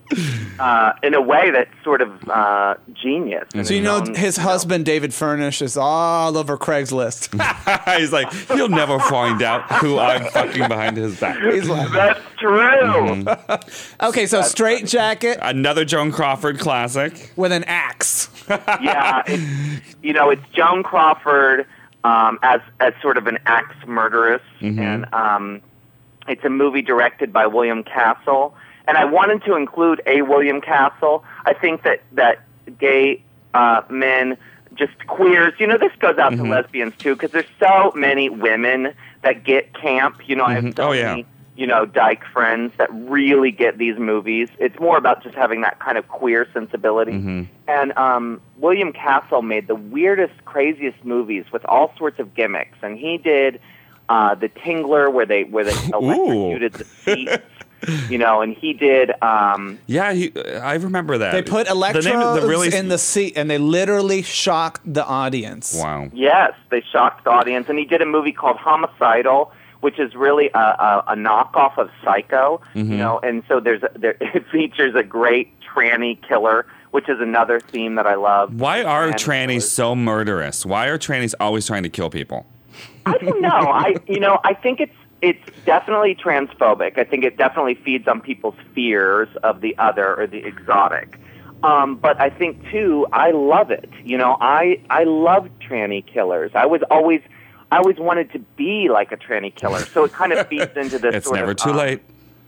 S2: uh, in a way, that's sort of uh, genius. in
S1: so you
S2: its
S1: know,
S2: own-
S1: his husband, David Furnish, is all over Craigslist.
S3: He's like, "You'll never find out who I'm fucking behind his back."
S1: He's like,
S2: That's true.
S3: Mm-hmm.
S1: okay, so straight jacket
S3: Another Joan Crawford classic.
S1: with an axe.
S2: Yeah, it's, you know, it's Joan Crawford um, as as sort of an axe murderess, and um, it's a movie directed by William Castle. And I wanted to include a William Castle. I think that that gay uh, men, just queers, you know, this goes out to lesbians too, because there's so many women that get camp. You know, I have so
S3: Oh, yeah.
S2: many, you know, dyke friends that really get these movies. It's more about just having that kind of queer sensibility. And um, William Castle made the weirdest, craziest movies with all sorts of gimmicks. And he did uh, The Tingler, where they where they electrocuted the seats. You know, and he did. Um,
S3: Yeah, he, I remember that.
S1: They put
S3: The
S1: electrodes
S3: name of the really-
S1: in the seat, and they literally shocked the audience.
S3: Wow.
S2: yes, they shocked the audience, and he did a movie called Homicidal, which is really a, a, a knockoff of Psycho. You know, and so there's a, there, it features a great tranny killer, which is another theme that I love.
S3: Why are
S2: Tranny
S3: trannies
S2: killers.
S3: so murderous? Why are trannies always trying to kill people?
S2: I don't know. I you know I think it's it's definitely transphobic. I think it definitely feeds on people's fears of the other or the exotic. Um, but I think too, I love it. You know, I I love tranny killers. I was always I always wanted to be like a tranny killer. So it kind of feeds into this.
S3: It's
S2: sort
S3: never
S2: of,
S3: too
S2: um,
S3: late.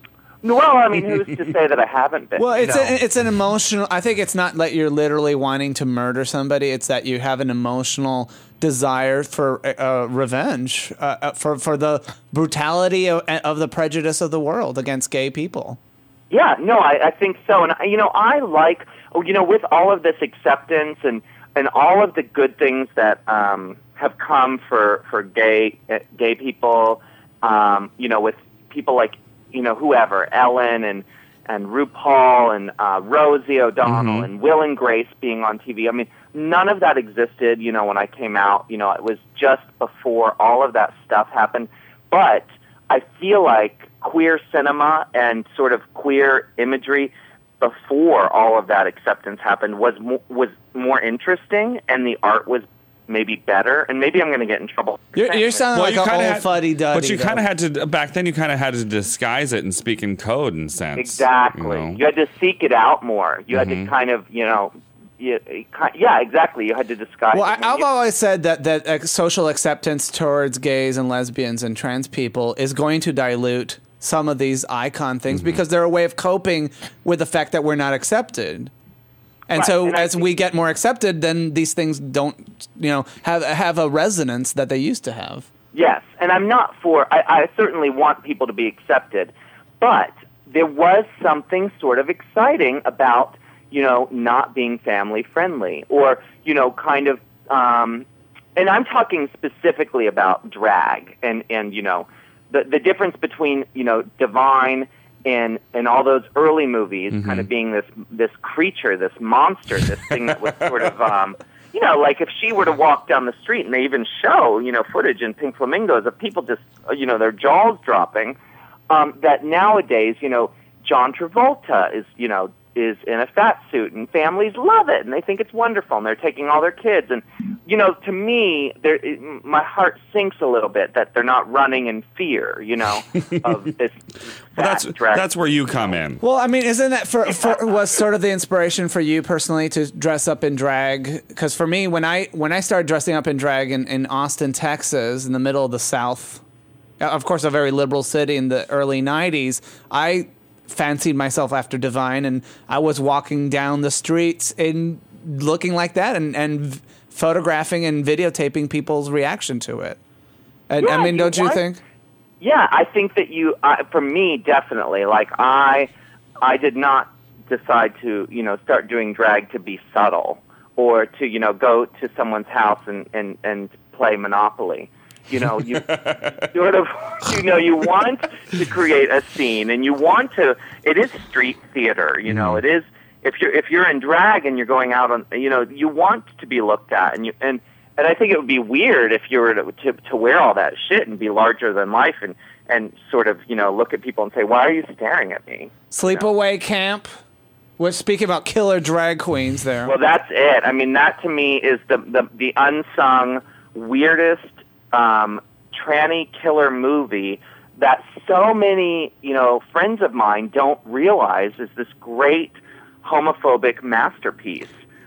S2: Well, I mean, who's to say that I haven't been?
S1: Well, it's
S2: you
S1: a,
S2: know?
S1: it's an emotional. I think it's not that you're literally wanting to murder somebody. It's that you have an emotional desire for uh, revenge uh, for for the brutality of, of the prejudice of the world against gay people.
S2: Yeah, no, I, I think so. And, you know, I like, you know, with all of this acceptance and, and all of the good things that um, have come for, for gay uh, gay people, um, you know, with people like, you know, whoever, Ellen and, and RuPaul and uh, Rosie O'Donnell
S3: Mm-hmm.
S2: and Will and Grace being on T V. I mean, none of that existed, you know, when I came out. You know, it was just before all of that stuff happened. But I feel like queer cinema and sort of queer imagery before all of that acceptance happened was mo- was more interesting, and the art was maybe better. And maybe I'm going to get in trouble. for
S1: You're,
S2: saying
S1: you're
S2: this.
S1: sounding
S3: Well,
S1: like
S3: you
S1: an
S3: kinda
S1: old
S3: had-
S1: fuddy duddy.
S3: But you kind of had to, back then you kind of had to disguise it and speak in code in sense.
S2: Exactly.
S3: You
S2: You,
S3: know? Mm-hmm.
S2: had to seek it out more. You had to kind of, you know, you, yeah, exactly. You had to disguise
S1: Well,
S2: it.
S1: I,
S2: I mean,
S1: I've
S2: you-
S1: always said that that uh, social acceptance towards gays and lesbians and trans people is going to dilute some of these icon things
S3: Mm-hmm.
S1: because they're a way of coping with the fact that we're not accepted. And
S2: Right,
S1: so,
S2: and I
S1: as
S2: think-
S1: we get more accepted, then these things don't, you know, have have a resonance that they used to have.
S2: Yes, and I'm not for, I, I certainly want people to be accepted, but there was something sort of exciting about, you know, not being family friendly or, you know, kind of, um, and I'm talking specifically about drag and, and you know, the, the difference between, you know, Divine and, and all those early movies kind of being this, this creature, this monster, this thing that was sort of, um, you know, like if she were to walk down the street and they even show, you know, footage in Pink Flamingos of people just, you know, their jaws dropping, um, that nowadays, you know, John Travolta is, you know, is in a fat suit and families love it and they think it's wonderful and they're taking all their kids. And, you know, to me, there, it, my heart sinks a little bit that they're not running in fear, you know, of this
S3: Well, that's
S2: fat drag.
S3: that's where you come in.
S1: Well, I mean, isn't that for, for was sort of the inspiration for you personally to dress up in drag? Because for me, when I when I started dressing up in drag in, in Austin, Texas, in the middle of the South, of course, a very liberal city in the early nineties, I fancied myself after Divine, and I was walking down the streets and looking like that, and and v- photographing and videotaping people's reaction to it. And
S2: Yeah,
S1: I mean,
S2: you
S1: don't you
S2: want-
S1: think?
S2: Yeah, I think that you, uh, for me, definitely. Like I, I did not decide to, you know, start doing drag to be subtle or to, you know, go to someone's house and and and play Monopoly. You know, you sort of, you know, you want to create a scene, and you want to. It is street theater. You know, it is. If you're if you're in drag and you're going out on, you know, you want to be looked at, and you and. And I think it would be weird if you were to, to to wear all that shit and be larger than life and, and sort of, you know, look at people and say, why are you staring at me?
S1: Sleepaway Camp. We're speaking about killer drag queens there.
S2: Well, that's it. I mean, that to me is the, the, the unsung, weirdest um, tranny killer movie that so many, you know, friends of mine don't realize is this great homophobic masterpiece.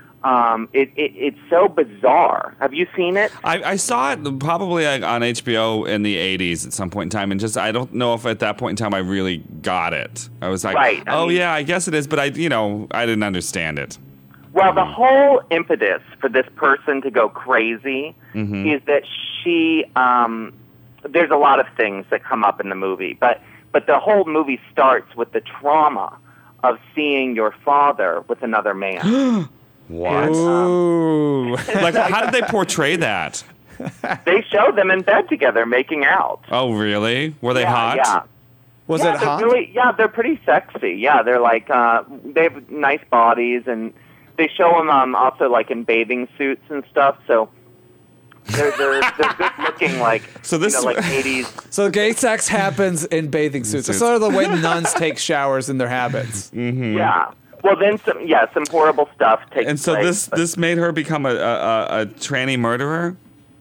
S2: Um, it, it it's so bizarre. Have you seen it?
S3: I, I saw it probably like on H B O in the eighties at some point in time, and just I don't know if at that point in time I really got it. I was like,
S2: Right, I
S3: oh
S2: mean-
S3: yeah, I guess it is, but I you know I didn't understand it.
S2: Well, the whole impetus for this person to go crazy
S3: Mm-hmm.
S2: is that she. Um, there's a lot of things that come up in the movie, but but the whole movie starts with the trauma of seeing your father with another man.
S3: What?
S1: Ooh.
S3: Like, how did they portray that?
S2: They show them in bed together making out.
S3: Oh, really? Were they
S2: yeah,
S3: hot?
S2: Yeah.
S1: Was
S2: yeah,
S1: it
S2: they're
S1: hot?
S2: Really, yeah, they're pretty sexy. Yeah, they're like uh, they have nice bodies, and they show them um, also like in bathing suits and stuff. So they're they're, they're good looking, like
S3: So this-
S2: you know, like eighties.
S1: So gay sex happens in bathing suits. It's
S3: Suits.
S1: sort of the way nuns take showers in their habits.
S3: Mm-hmm.
S2: Yeah. Well, then some, yeah, some horrible stuff takes
S3: And so
S2: place.
S3: this
S2: but-
S3: this made her become a, a, a tranny murderer?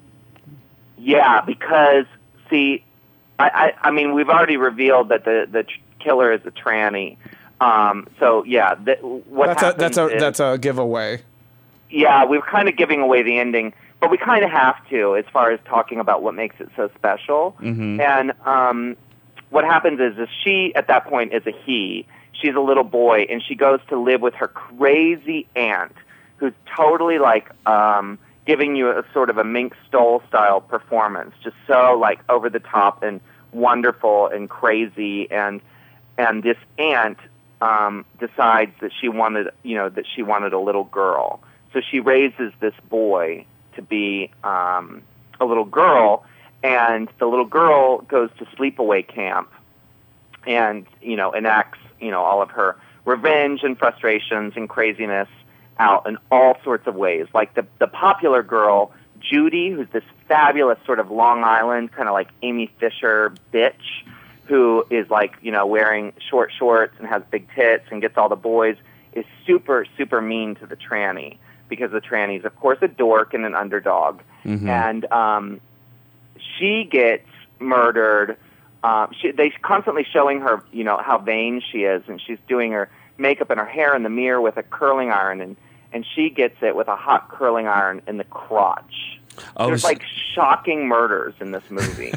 S2: Yeah, because, see, I, I, I mean, we've already revealed that the, the tr- killer is a tranny. Um, so, yeah, th- what
S1: That's a
S2: happens
S1: that's a
S2: is,
S1: that's a giveaway.
S2: yeah, we're kind of giving away the ending, but we kind of have to as far as talking about what makes it so special.
S3: Mm-hmm.
S2: And um, what happens is, is she, at that point, is a he. She's a little boy, and she goes to live with her crazy aunt, who's totally, like, um, giving you a sort of a Mink Stoll-style performance, just so, like, over the top and wonderful and crazy. And and this aunt um, decides that she wanted, you know, that she wanted a little girl. So she raises this boy to be um, a little girl, and the little girl goes to sleepaway camp and, you know, enacts, you know, all of her revenge and frustrations and craziness out in all sorts of ways. Like the the popular girl, Judy, who's this fabulous sort of Long Island, kind of like Amy Fisher bitch, who is like, you know, wearing short shorts and has big tits and gets all the boys, is super, super mean to the tranny, because the tranny's, of course, a dork and an underdog.
S3: Mm-hmm.
S2: And um, she gets murdered. Um, she, they constantly showing her, you know, how vain she is, and she's doing her makeup and her hair in the mirror with a curling iron, and, and she gets it with a hot curling iron in the crotch.
S3: Oh,
S2: There's
S3: sh-
S2: like shocking murders in this movie.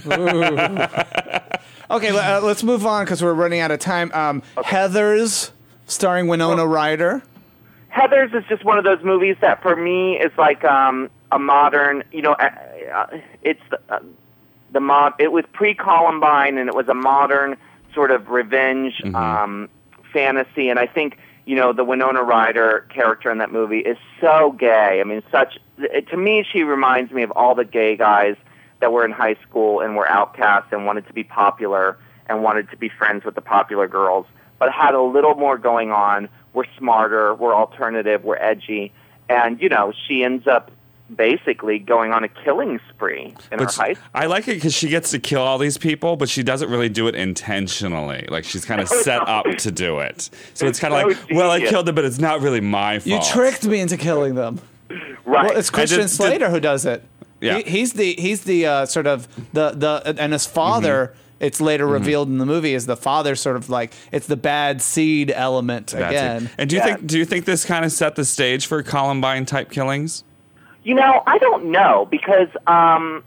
S1: Okay, uh, let's move on because we're running out of time. Um, Heathers, starring Winona Ryder.
S2: Heathers is just one of those movies that for me is like um, a modern, you know, uh, uh, it's the, uh, the mod. It was pre-Columbine, and it was a modern sort of revenge
S3: Mm-hmm.
S2: um, fantasy. And I think, you know, the Winona Ryder character in that movie is so gay. I mean, such to me, she reminds me of all the gay guys that were in high school and were outcasts and wanted to be popular and wanted to be friends with the popular girls, but had a little more going on. We're smarter, we're alternative, we're edgy. And, you know, she ends up basically going on a killing spree in
S3: But
S2: her high school.
S3: I like it because she gets to kill all these people, but she doesn't really do it intentionally. Like, she's kind of set up to do it. So it's
S2: It's
S3: kind of
S2: so
S3: like, well, I
S2: genius.
S3: killed them, but it's not really my
S1: You
S3: fault.
S1: tricked me into killing them.
S2: Right.
S1: Well, it's Christian
S3: did- did-
S1: Slater who does it.
S3: Yeah.
S1: He, he's the he's the uh, sort of the the and his father.
S3: Mm-hmm.
S1: It's later revealed in the movie is the father sort of like it's the bad seed element
S3: That's
S1: again.
S3: it. And do you
S2: Yeah.
S3: think do you think this kind of set the stage for Columbine type killings?
S2: You know, I don't know because, um,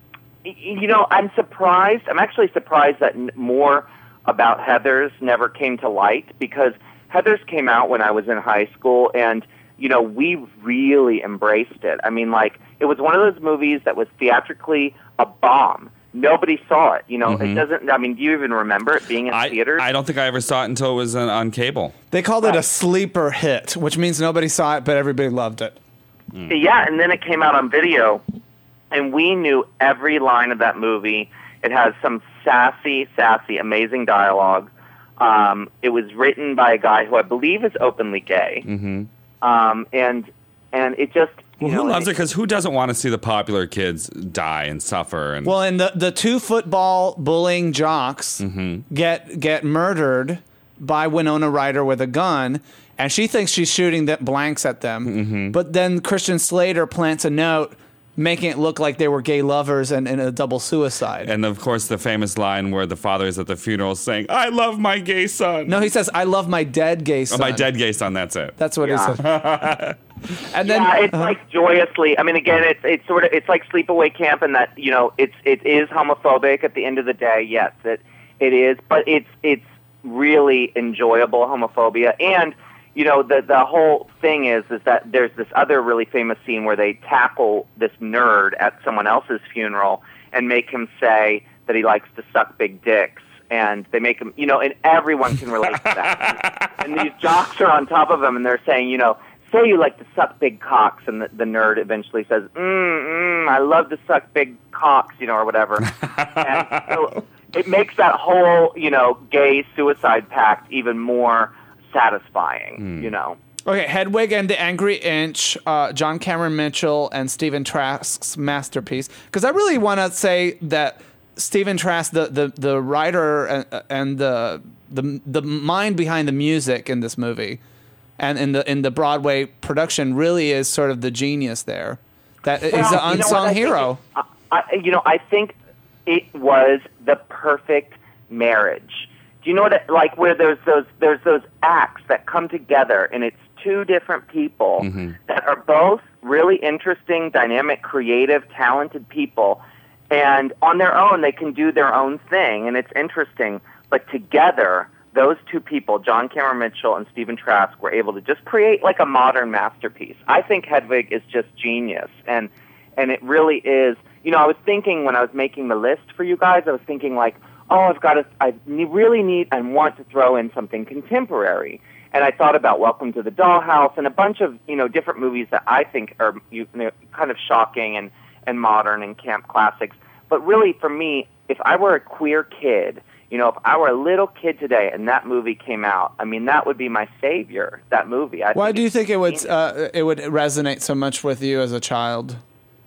S2: y- you know, I'm surprised. I'm actually surprised that n- more about Heathers never came to light, because Heathers came out when I was in high school, and, you know, we really embraced it. I mean, like, it was one of those movies that was theatrically a bomb. Nobody saw it. You know, it doesn't, I mean, do you even remember it being in
S3: I,
S2: theaters?
S3: I don't think I ever saw it until it was on, on cable.
S1: They called it a sleeper hit, which means nobody saw it, but everybody loved it.
S2: Yeah, and then it came out on video, and we knew every line of that movie. It has some sassy, sassy, amazing dialogue. Um, it was written by a guy who I believe is openly gay, mm-hmm. um, and and it just you
S3: Well,
S2: know,
S3: who loves it? Because who doesn't want to see the popular kids die and suffer? And
S1: Well, and the the two football bullying jocks
S3: Mm-hmm.
S1: get get murdered by Winona Ryder with a gun, and she thinks she's shooting the blanks at them.
S3: Mm-hmm.
S1: But then Christian Slater plants a note making it look like they were gay lovers and, and a double suicide.
S3: and of course the famous line where the father is at the funeral saying, "I love my gay son."
S1: No, he says, "I love my dead gay son."
S3: Oh, my dead gay son. That's it.
S1: That's what
S2: Yeah.
S1: he said. And then
S2: yeah, it's like joyously. I mean, again, it's it's sort of it's like sleepaway camp, in that you know it's it is homophobic at the end of the day. Yes, it it is, but it's it's really enjoyable homophobia. And you know the the whole thing is is that there's this other really famous scene where they tackle this nerd at someone else's funeral and make him say that he likes to suck big dicks. And they make him, you know, and everyone can relate to that. And, and these jocks are on top of him, and they're saying, you know, say you like to suck big cocks, and the, the nerd eventually says, mm, mm, I love to suck big cocks, you know, or whatever. And so it makes that whole, you know, gay suicide pact even more satisfying, you know.
S1: Okay, Hedwig and the Angry Inch, uh, John Cameron Mitchell and Stephen Trask's masterpiece. Because I really want to say that Stephen Trask, the the, the writer and, and the the the mind behind the music in this movie, and in the in the Broadway production really is sort of the genius there. That
S2: Well,
S1: he's
S2: you
S1: an
S2: know what?
S1: unsung
S2: I think
S1: hero.
S2: it- I, I, you know, I think it was the perfect marriage. Do you know what? It, like where there's those there's those acts that come together, and it's two different people
S3: Mm-hmm.
S2: that are both really interesting, dynamic, creative, talented people, and on their own they can do their own thing, and it's interesting. But together, those two people, John Cameron Mitchell and Stephen Trask, were able to just create like a modern masterpiece. I think Hedwig is just genius, and and it really is. You know, I was thinking when I was making the list for you guys, I was thinking like, oh, I've got to, I ne- really need and want to throw in something contemporary. And I thought about Welcome to the Dollhouse and a bunch of, you know, different movies that I think are you know, kind of shocking and, and modern and camp classics. But really, for me, if I were a queer kid, you know, if I were a little kid today and that movie came out, I mean, that would be my savior, that movie. I
S1: Why
S2: think
S1: do you
S2: it's
S1: think it would
S2: genius.
S1: uh, it would resonate so much with you as a child?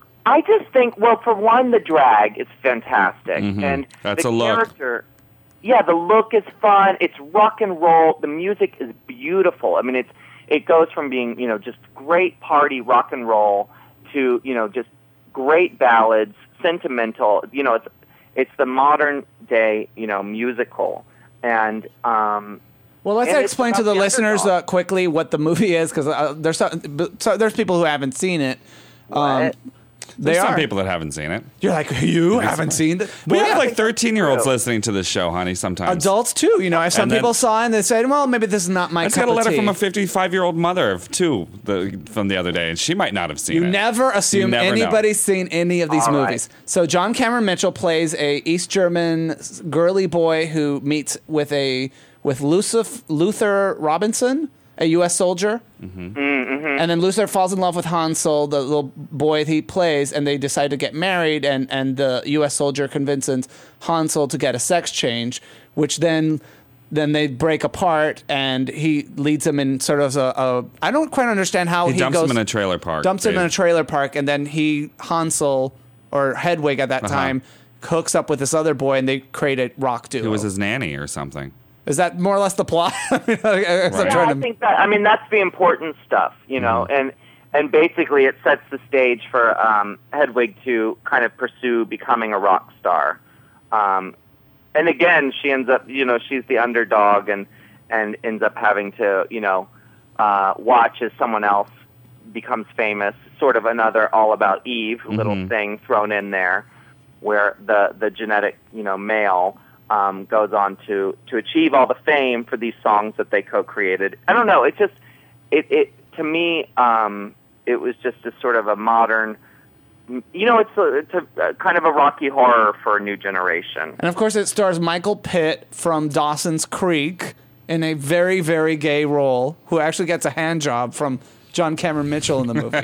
S2: I just think, well, for one, the drag is fantastic, and
S3: That's
S2: the
S3: a look.
S2: character. Yeah, the look is fun. It's rock and roll. The music is beautiful. I mean, it's it goes from being you know just great party rock and roll to you know just great ballads, sentimental. You know, it's it's the modern day you know musical, and um,
S1: Well, let's
S2: And it's
S1: explain to
S2: about
S1: the
S2: the
S1: listeners
S2: underdog.
S1: uh, quickly what the movie is, because uh, there's some, so there's people who haven't seen it. Um,
S2: What?
S1: they
S3: There's
S1: are.
S3: some people that haven't seen it.
S1: You're like, you haven't seen it.
S3: We
S1: Well,
S3: have
S1: yeah,
S3: like thirteen-year-olds
S2: true.
S3: listening to this show, honey, sometimes.
S1: adults too. You know, if some
S3: And then-
S1: people saw it and they said, well, maybe this is not my
S3: I just
S1: cup
S3: got a
S1: of
S3: letter
S1: tea.
S3: from a fifty-five-year-old mother of two the, from the other day, and she might not have seen
S1: You
S3: it.
S1: never assume
S3: never know.
S1: anybody's seen any of these
S2: All right.
S1: movies. So John Cameron Mitchell plays a East German girly boy who meets with a with Lucif, Luther Robinson, a U S soldier.
S3: Mm-hmm.
S1: And then Luther falls in love with Hansel, the little boy he plays, and they decide to get married. And, and the U S soldier convinces Hansel to get a sex change, which then then they break apart, and he leads him in sort of a. a I don't quite understand how
S3: He,
S1: he,
S3: dumps
S1: goes.
S3: him in a trailer park.
S1: dumps him in a
S3: They-
S1: trailer park, and then he Hansel or Hedwig at that
S3: Uh-huh.
S1: time hooks up with this other boy, and they create a rock duo.
S3: Who was his nanny or something?
S1: Is that more or less the plot? I mean, I guess I'm
S3: Right.
S2: Yeah,
S1: trying
S2: I
S1: to-
S2: think that. I mean, that's the important stuff, you know, and and basically it sets the stage for um, Hedwig to kind of pursue becoming a rock star. Um, and again, she ends up, you know, she's the underdog, and and ends up having to, you know, uh, watch as someone else becomes famous. Sort of another All About Eve little thing thrown in there, where the the genetic, you know, male. Um, goes on to, to achieve all the fame for these songs that they co-created. I don't know. It just, it, it to me, um, it was just a sort of a modern, you know, it's a, it's a, a kind of a Rocky Horror for a new generation.
S1: And of course, it stars Michael Pitt from Dawson's Creek in a very, very gay role, who actually gets a hand job from John Cameron Mitchell in the movie.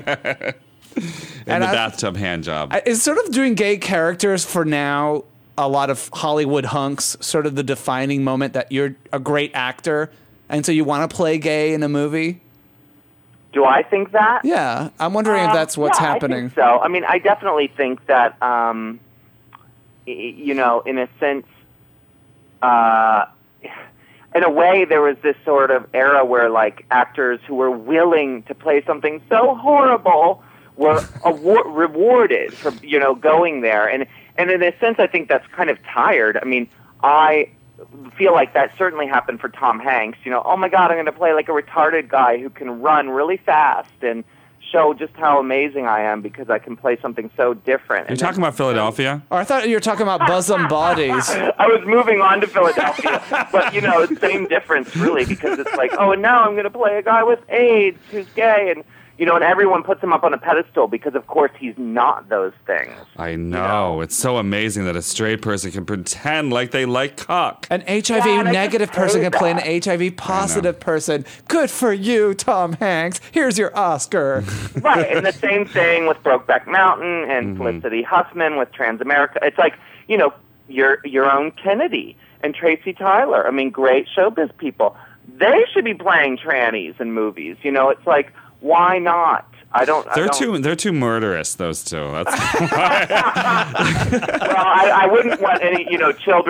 S3: In
S1: And
S3: the
S1: I-
S3: bathtub hand job.
S1: I- Is sort of doing gay characters for now a lot of Hollywood hunks, sort of the defining moment that you're a great actor, and so you want to play gay in a movie?
S2: Do I think that?
S1: Yeah, I'm wondering if
S2: Um,
S1: that's what's
S2: yeah,
S1: happening.
S2: I think so. I mean, I definitely think that, um, y- you know, in a sense, uh, in a way, there was this sort of era where, like, actors who were willing to play something so horrible were award- rewarded for, you know, going there. And and in a sense, I think that's kind of tired. I mean, I feel like that certainly happened for Tom Hanks. You know, oh my God, I'm going to play like a retarded guy who can run really fast and show just how amazing I am because I can play something so different.
S3: You're
S2: And
S3: talking about Philadelphia?
S1: Or I thought you were talking about bosom bodies.
S2: I was moving on to Philadelphia, but you know, same difference really, because it's like, oh, and now I'm going to play a guy with AIDS who's gay, and you know, and everyone puts him up on a pedestal because, of course, he's not those things.
S3: I know. It's so amazing that a straight person can pretend like they like cock.
S1: An H I V
S2: Yeah, and I
S1: negative
S2: just
S1: person
S2: hate
S1: can play an
S2: that.
S1: H I V positive person. Good for you, Tom Hanks. Here's your Oscar.
S2: Right, and the same thing with Brokeback Mountain and Felicity Huffman with Transamerica. It's like, you know, your your own Kennedy and Tracy Tyler. I mean, great showbiz people. They should be playing trannies in movies. You know, it's like, why not? I don't. I
S3: They're
S2: don't,
S3: too they're too murderous, those two. That's
S2: Well, I, I wouldn't want any, you know, children.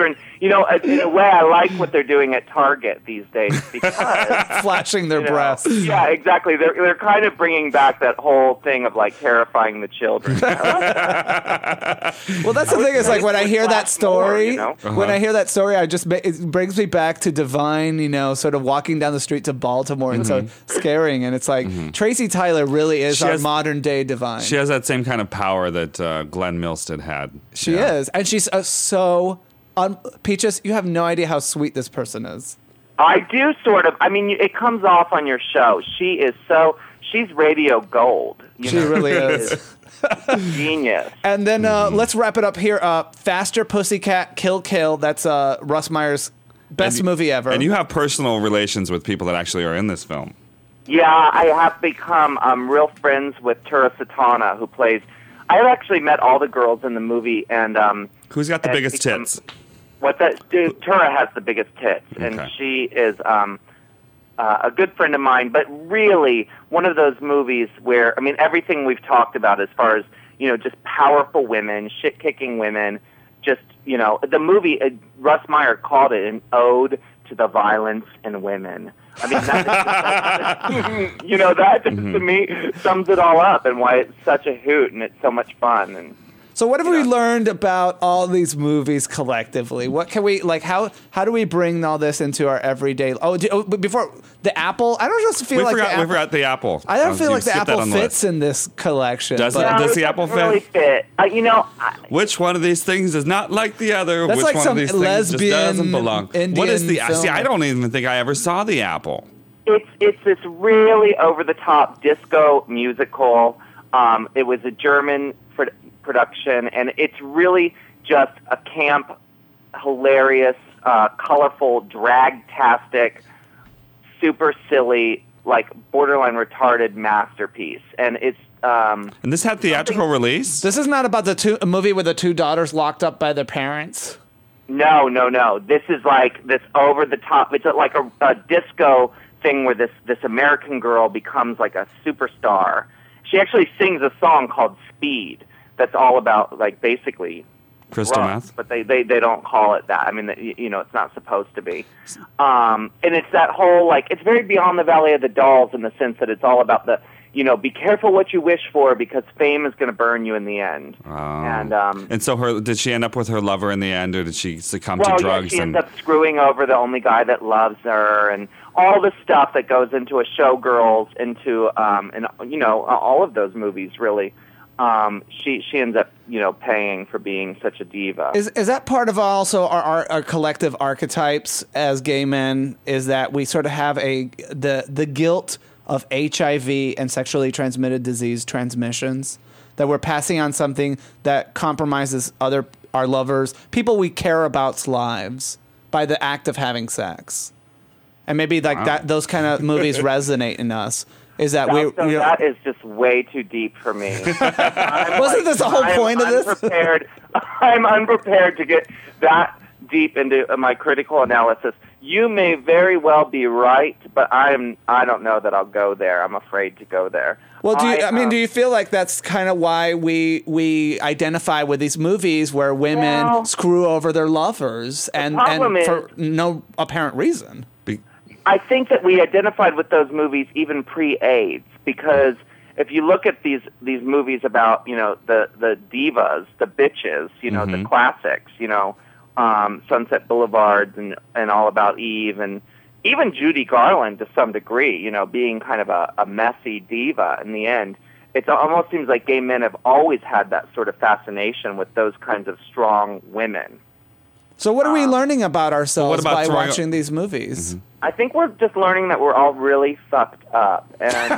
S2: you know, in a way, I like what they're doing at Target these days because
S1: flashing their
S2: you know,
S1: breasts.
S2: Yeah, exactly. They're they're kind of bringing back that whole thing of like terrifying the children.
S1: Well, that's the thing is like when I hear that story,
S2: more, you know?
S3: Uh-huh.
S1: when I hear that story, I just it brings me back to Divine, you know, sort of walking down the streets of Baltimore and
S3: Mm-hmm.
S1: so scaring, and it's like Tracy Tyler really is
S3: She
S1: our
S3: has-
S1: modern day Divine.
S3: She has that same kind of power that uh, Glenn Milstead had.
S1: She
S3: Yeah.
S1: is, and she's uh, so. Un- Peaches, you have no idea how sweet this person is.
S2: I do sort of. I mean, it comes off on your show. She is so. She's radio gold. You
S1: She
S2: know?
S1: really is.
S2: Genius.
S1: And then uh,
S3: Mm-hmm.
S1: let's wrap it up here. Uh, Faster Pussycat Kill Kill. That's uh, Russ Meyer's best
S3: And-
S1: movie ever.
S3: And you have personal relations with people that actually are in this film.
S2: Yeah, I have become um, real friends with Tura Satana, who plays. I have actually met all the girls in the movie, and um,
S3: Who's got the
S2: and
S3: biggest
S2: become-
S3: tits?
S2: What that? Dude, Tura has the biggest tits, and
S3: Okay.
S2: she is um, uh, a good friend of mine. But really, one of those movies where I mean, everything we've talked about as far as you know, just powerful women, shit-kicking women. Just you know, the movie. Uh, Russ Meyer called it an ode to the violence in women. I mean, that, you know, that just, to me sums it all up and why it's such a hoot and it's so much fun. And
S1: So what have we learned about all these movies collectively? What can we like? How how do we bring all this into our everyday? Oh, do, oh but before the Apple, I don't just feel
S3: We
S1: like
S3: forgot.
S1: the
S3: We
S1: Apple,
S3: forgot the apple.
S1: I don't
S3: Uh,
S1: feel
S3: you
S1: like the
S3: skipped that
S1: Apple
S3: on the
S1: fits
S3: list.
S1: in this collection.
S3: Does
S1: but
S3: it?
S2: No,
S3: Does
S2: it
S3: the apple
S2: doesn't really
S3: fit?
S2: fit? Uh, you know, I,
S3: Which one of these things is not like the other?
S1: That's
S3: Which
S1: like
S3: one
S1: some
S3: of these things
S1: lesbian
S3: just doesn't belong? what
S1: Indian
S3: is the?
S1: film.
S3: See, I don't even think I ever saw the apple.
S2: it's it's this really over the top disco musical. Um, it was a German pro- production, and it's really just a camp, hilarious, uh, colorful, drag-tastic, super silly, like borderline retarded masterpiece. And it's um,
S3: And this had theatrical release.
S1: This is not about the two a movie with the two daughters locked up by their parents.
S2: no, no, no. This is like this over the top. It's like a, a disco thing where this this American girl becomes like a superstar. She actually sings a song called Speed. That's all about like basically
S3: Crystal
S2: drugs,
S3: meth.
S2: but they, they, they don't call it that. I mean, you you know, it's not supposed to be. Um, and it's that whole, like, it's very beyond the Valley of the Dolls in the sense that it's all about the, you know, be careful what you wish for because fame is going to burn you in the end.
S3: Oh.
S2: And, um,
S3: And so, her did she end up with her lover in the end, or did she succumb
S2: well,
S3: to
S2: yeah,
S3: drugs?
S2: she
S3: and
S2: ends up screwing over the only guy that loves her and all the stuff that goes into a Showgirls, into, um, and, you know, all of those movies, really. Um, she she ends up, you know, paying for being such a diva.
S1: Is is that part of also our, our, our collective archetypes as gay men? Is that we sort of have a the the guilt of H I V and sexually transmitted disease transmissions, that we're passing on something that compromises other our lovers, people we care about's lives by the act of having sex, and maybe like
S3: Wow.
S1: that those kind of movies resonate in us. Is that
S2: So,
S1: we?
S2: so
S1: we
S2: that is just way too deep for me. I'm
S1: Wasn't this the whole
S2: I'm
S1: point of this?
S2: unprepared. I'm unprepared to get that deep into my critical analysis. You may very well be right, but I'm I don't know that I'll go there. I'm afraid to go there.
S1: Well, do you, I, mean,
S2: um,
S1: do you feel like that's kind of why we we identify with these movies where women
S2: Well,
S1: screw over their lovers and
S2: problem
S1: and for
S2: is-
S1: no apparent reason?
S3: Be-
S2: I think that we identified with those movies even pre-AIDS because if you look at these these movies about, you know, the, the divas, the bitches, you know, the classics, you know, um, Sunset Boulevard and, and All About Eve and even Judy Garland to some degree, you know, being kind of a, a messy diva in the end. It almost seems like gay men have always had that sort of fascination with those kinds of strong women.
S1: So what are we learning about ourselves
S3: what about
S1: by
S3: throwing
S1: watching
S3: a-
S1: these movies?
S2: I think we're just learning that we're all really fucked up. And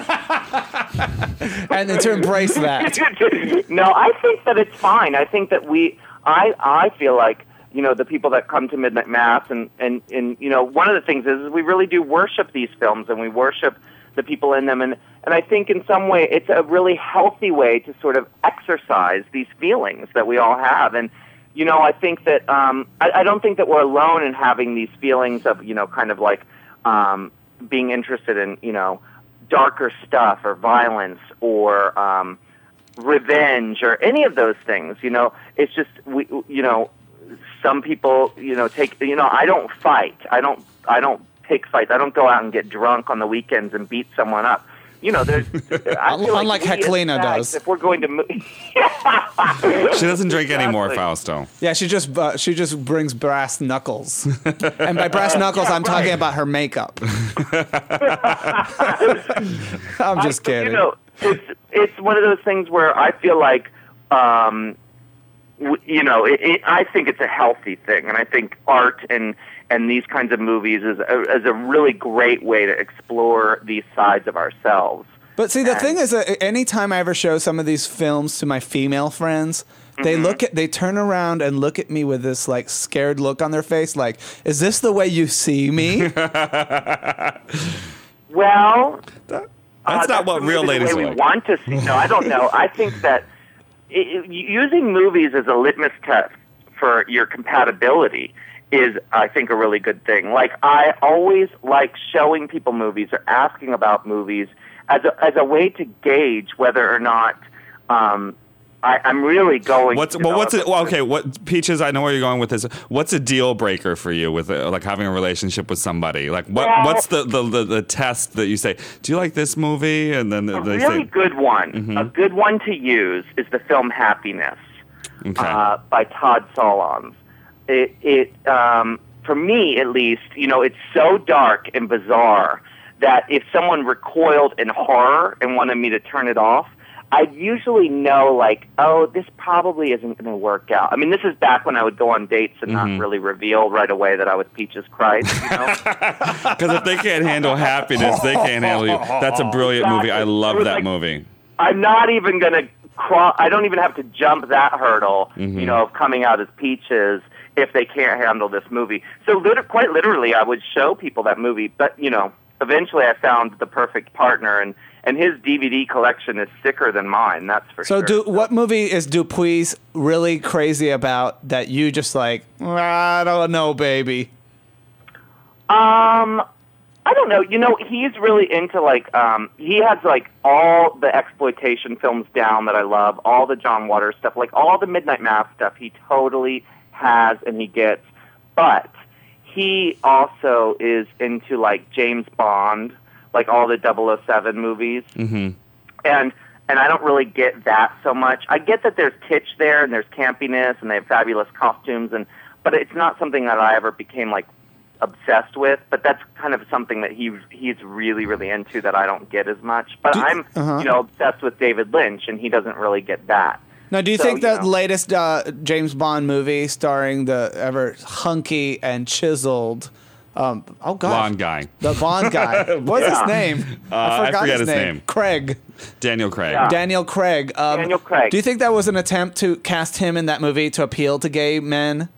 S1: And then to embrace that.
S2: no, I think that it's fine. I think that we, I, I feel like, you know, the people that come to Midnight Mass and, and, and you know, one of the things is, is we really do worship these films and we worship the people in them. And, and I think in some way it's a really healthy way to sort of exercise these feelings that we all have. And, you know, I think that, um, I, I don't think that we're alone in having these feelings of, you know, kind of like um, being interested in, you know, darker stuff or violence or um, revenge or any of those things. You know, it's just, we, you know, some people, you know, take. You know, I don't fight. I don't. I don't pick fights. I don't go out and get drunk on the weekends and beat someone up. You know, there's. I feel
S1: Unlike
S2: like we as
S1: Heklina
S2: fags,
S1: does.
S2: If we're going to move.
S3: She doesn't drink anymore,
S2: Exactly.
S3: Fausto.
S1: Yeah, she just uh, she just brings brass knuckles, and by brass knuckles, I'm talking about her makeup. I'm just
S2: I-
S1: kidding.
S2: You know, it's it's one of those things where I feel like, um, w- you know, it, it, I think it's a healthy thing, and I think art and and these kinds of movies is a, is a really great way to explore these sides of ourselves.
S1: But see, the
S2: And-
S1: thing is that anytime I ever show some of these films to my female friends, they
S2: Mm-hmm.
S1: look at, they turn around and look at me with this like scared look on their face, like, "Is this the way you see me?"
S2: Well,
S3: That's
S2: uh,
S3: not what real
S2: maybe the
S3: ladies
S2: way
S3: are
S2: we
S3: like.
S2: want to see. No, I don't know. I think that it, it- using movies as a litmus test for your compatibility is, I think, a really good thing. Like, I always like showing people movies or asking about movies as a, as a way to gauge whether or not um, I, I'm really going.
S3: What's
S2: to
S3: well? What's it?
S2: develop
S3: Well, okay, what Peaches? I know where you're going with this. What's a deal breaker for you with uh, like having a relationship with somebody? Like what?
S2: Well-
S3: what's the, the, the, the test that you say? Do you like this movie? And then
S2: A
S3: they
S2: really
S3: say,
S2: good one,
S3: Mm-hmm.
S2: a good one to use is the film Happiness
S3: okay,
S2: uh, by Todd Solondz. It, it um, for me at least, you know, it's so dark and bizarre that if someone recoiled in horror and wanted me to turn it off, I'd usually know, like, oh, this probably isn't going to work out. I mean, this is back when I would go on dates and
S3: Mm-hmm.
S2: not really reveal right away that I was Peaches Christ, you know?
S3: because if they can't handle happiness, they can't handle you. That's a brilliant movie. I
S2: Exactly.
S3: love
S2: It was
S3: that
S2: like-
S3: movie.
S2: I'm not even going to cross, I don't even have to jump that hurdle,
S3: Mm-hmm.
S2: you know, of coming out as Peaches if they can't handle this movie. So lit- quite literally, I would show people that movie, but, you know, eventually I found the perfect partner, and, and his D V D collection is sicker than mine, that's for
S1: So,
S2: sure.
S1: do what movie is Dupuy's really crazy about that you just like? I don't know, baby.
S2: Um, I don't know. You know, he's really into like um, he has like all the exploitation films down that I love, all the John Waters stuff, like all the Midnight Mass stuff. He totally has and he gets, but he also is into like James Bond, like all the double oh seven movies,
S3: Mm-hmm.
S2: and and I don't really get that so much. I get that there's kitsch there and there's campiness and they have fabulous costumes, and but it's not something that I ever became like obsessed with. But that's kind of something that he he's really really into that I don't get as much. But
S1: Do-
S2: I'm
S1: uh-huh.
S2: you know obsessed with David Lynch, and he doesn't really get that.
S1: Now, do you
S2: So,
S1: think
S2: you
S1: the
S2: know.
S1: latest uh, James Bond movie starring the ever hunky and chiseled, um, oh god,
S3: Blonde guy,
S1: the Bond guy, what's
S2: Yeah.
S1: his name?
S3: Uh, I forget his name.
S1: Craig,
S3: Daniel Craig.
S2: Yeah.
S1: Daniel Craig. Um,
S2: Daniel Craig.
S1: Do you think that was an attempt to cast him in that movie to appeal to gay men?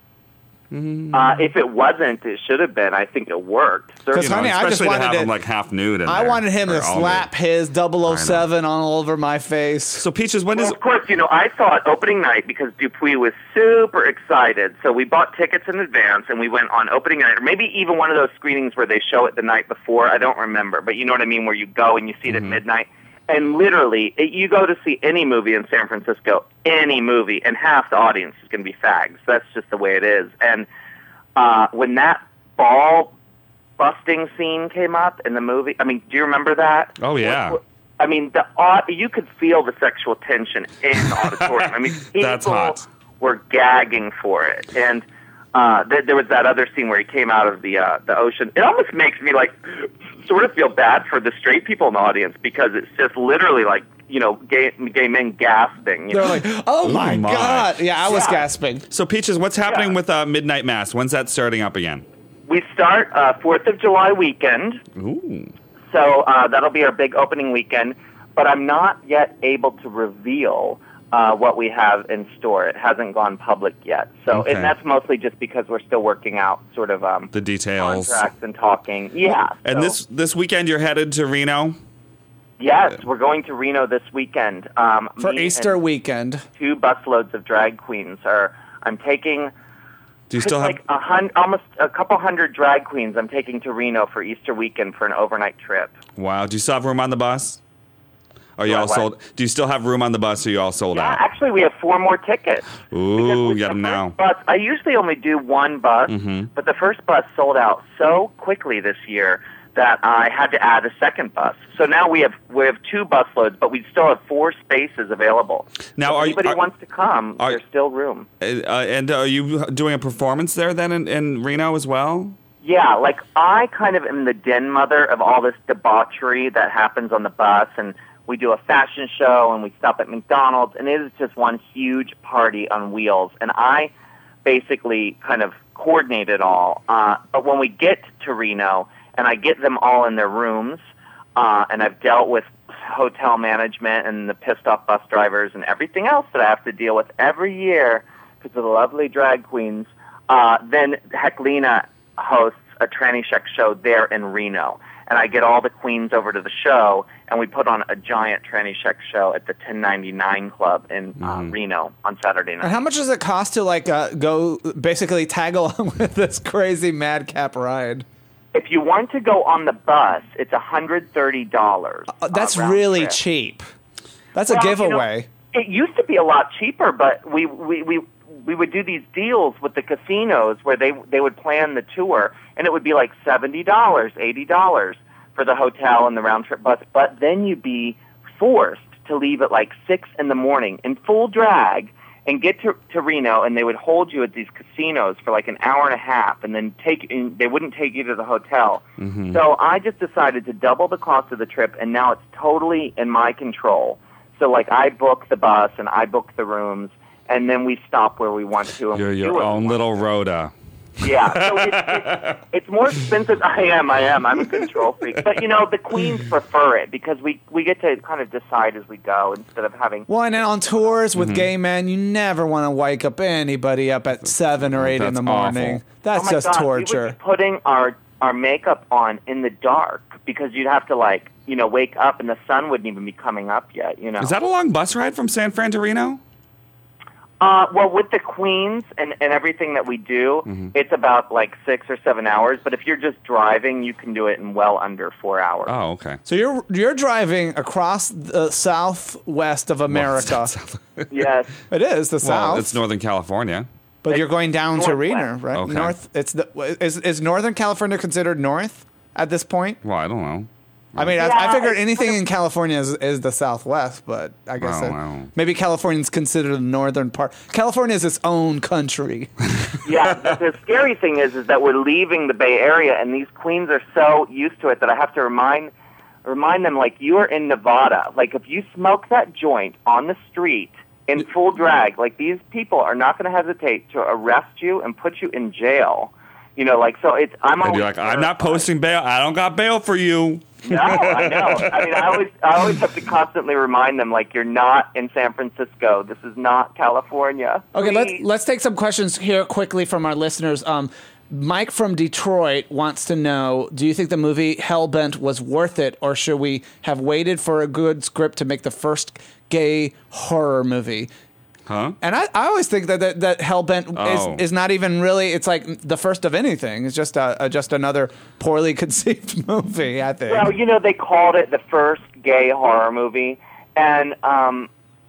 S2: Uh, if it wasn't, it should have been. I think it worked. Certainly.
S3: You know,
S1: honey, I just
S3: especially to
S1: wanted
S3: have
S1: it-
S3: him like half nude. In
S1: I
S3: there,
S1: wanted him
S3: or
S1: to
S3: all
S1: slap
S3: nude.
S1: his double oh seven all over my face.
S3: So Peaches, when
S2: Well,
S3: is
S2: of course, you know, I saw it opening night because Dupuy was super excited. So we bought tickets in advance and we went on opening night, or maybe even one of those screenings where they show it the night before. I don't remember, but you know what I mean, where you go and you see it
S3: Mm-hmm.
S2: at midnight. And literally, it, you go to see any movie in San Francisco, any movie, and half the audience is going to be fags. That's just the way it is. And uh, when that ball busting scene came up in the movie, I mean, do you remember that?
S3: Oh, yeah.
S2: I mean, the au- you could feel the sexual tension in the auditorium. I mean, people
S3: That's hot.
S2: were gagging for it, and uh, th- there was that other scene where he came out of the uh, the ocean. It almost makes me like sort of feel bad for the straight people in the audience because it's just literally like you know gay gay men gasping. You
S1: They're
S2: know?
S1: like, oh my,
S3: my.
S1: god! Yeah, I was
S2: Yeah.
S1: gasping.
S3: So Peaches, what's happening
S2: Yeah.
S3: with uh, Midnight Mass? When's that starting up again?
S2: We start uh, Fourth of July weekend.
S3: Ooh.
S2: So uh, that'll be our big opening weekend, but I'm not yet able to reveal uh, what we have in store. It hasn't gone public yet. So,
S3: Okay.
S2: and that's mostly just because we're still working out sort of um,
S3: The details.
S2: contracts and talking. Yeah.
S3: And
S2: so-
S3: this this weekend you're headed to Reno.
S2: Yes, we're going to Reno this weekend. Um,
S1: For
S2: me
S1: Easter
S2: and
S1: weekend.
S2: two busloads of drag queens are. I'm taking.
S3: Do you
S2: It's
S3: still have?
S2: like a hun- almost a couple hundred drag queens I'm taking to Reno for Easter weekend for an overnight trip.
S3: Wow. Do you still have room on the bus? Are you
S2: Do I
S3: all
S2: what?
S3: sold? Do you still have room on the bus? Or are you all sold
S2: Yeah,
S3: out?
S2: actually, we have four more tickets.
S3: Ooh,
S2: Because with
S3: get
S2: the
S3: 'em
S2: first
S3: now.
S2: Bus, I usually only do one bus,
S3: Mhm.
S2: but the first bus sold out so quickly this year that I had to add a second bus. So now we have we have two bus loads, but we still have four spaces available.
S3: Now,
S2: So if
S3: are you-
S2: anybody
S3: are-
S2: wants to come,
S3: are-
S2: there's still room.
S3: Uh, and are you doing a performance there then in, in Reno as well?
S2: Yeah, like I kind of am the den mother of all this debauchery that happens on the bus, and we do a fashion show, and we stop at McDonald's, and it is just one huge party on wheels. And I basically kind of coordinate it all. Uh, but when we get to Reno, and I get them all in their rooms, uh, and I've dealt with hotel management and the pissed off bus drivers and everything else that I have to deal with every year because of the lovely drag queens, uh, then Heclina hosts a Tranny Shack show there in Reno. And I get all the queens over to the show, and we put on a giant Tranny Shack show at the ten ninety-nine Club in uh,
S3: Mm-hmm.
S2: Reno on Saturday night.
S1: And how much does it cost to like uh, go basically tag along with this crazy madcap ride?
S2: If you want to go on the bus, it's one hundred thirty dollars.
S1: Uh, that's
S2: round
S1: really
S2: trip.
S1: cheap. That's
S2: Well,
S1: a
S2: you know,
S1: giveaway.
S2: it used to be a lot cheaper, but we, we, we, we would do these deals with the casinos where they they would plan the tour, and it would be like seventy dollars, eighty dollars for the hotel and the round trip bus. But then you'd be forced to leave at like six in the morning in full drag and get to, to Reno, and they would hold you at these casinos for like an hour and a half, and then take and they wouldn't take you to the hotel.
S3: Mm-hmm.
S2: So I just decided to double the cost of the trip, and now it's totally in my control. So like I book the bus and I book the rooms, and then we stop where we want to. And
S3: You're
S2: we do
S3: your
S2: what we
S3: own
S2: want.
S3: little Rhoda.
S2: Yeah, so it's, it's, it's more expensive. I am, I am. I'm a control freak. But, you know, the queens prefer it because we, we get to kind of decide as we go instead of having...
S1: Well, and then on tours
S3: Mm-hmm.
S1: with gay men, you never want to wake up anybody up at seven or eight in
S3: That's
S1: the morning.
S3: awful.
S1: That's
S2: oh my
S1: just
S2: God, We
S1: torture.
S2: would be putting our, our makeup on in the dark because you'd have to, like, you know, wake up and the sun wouldn't even be coming up yet, you know.
S3: Is that a long bus ride from San Fran to Reno?
S2: Uh, well, with the queens and, and everything that we do,
S3: Mm-hmm.
S2: it's about like six or seven hours. But if you're just driving, you can do it in well under four hours.
S3: Oh, okay.
S1: So you're you're driving across the southwest of America.
S2: Yes.
S1: It is the
S3: Well,
S1: south,
S3: it's Northern California.
S1: but you're going down to
S2: northwest.
S1: Reno, right?
S3: Okay.
S1: North. It's the is is Northern California considered north at this point?
S3: Well, I don't know.
S1: I mean, I, I
S2: Yeah,
S1: figured
S2: it's
S1: anything
S2: kind of-
S1: in California is, is the Southwest, but I guess
S3: Oh,
S1: that-
S3: wow.
S1: maybe California's considered the northern part. California is its own country.
S2: Yeah, the, the scary thing is, is that we're leaving the Bay Area, and these queens are so used to it that I have to remind remind them, like, you are in Nevada. Like, if you smoke that joint on the street in full drag, like, these people are not going to hesitate to arrest you and put you in jail. You know, like, so it's, I'm
S3: And
S2: always
S3: you're like, I'm not
S2: terrified.
S3: posting bail. I don't got bail for you.
S2: No, I know. I mean, I always, I always have to constantly remind them, like, you're not in San Francisco. This is not California.
S1: Okay, let's
S2: Please.
S1: let's take some questions here quickly from our listeners. Um, Mike from Detroit wants to know: do you think the movie Hellbent was worth it, or should we have waited for a good script to make the first gay horror movie?
S3: Huh?
S1: And I, I always think that that, that Hellbent
S3: Oh.
S1: is, is not even really. It's like the first of anything. It's just a, a just another poorly conceived movie. I think.
S2: Well, you know, they called it the first gay horror movie, and um,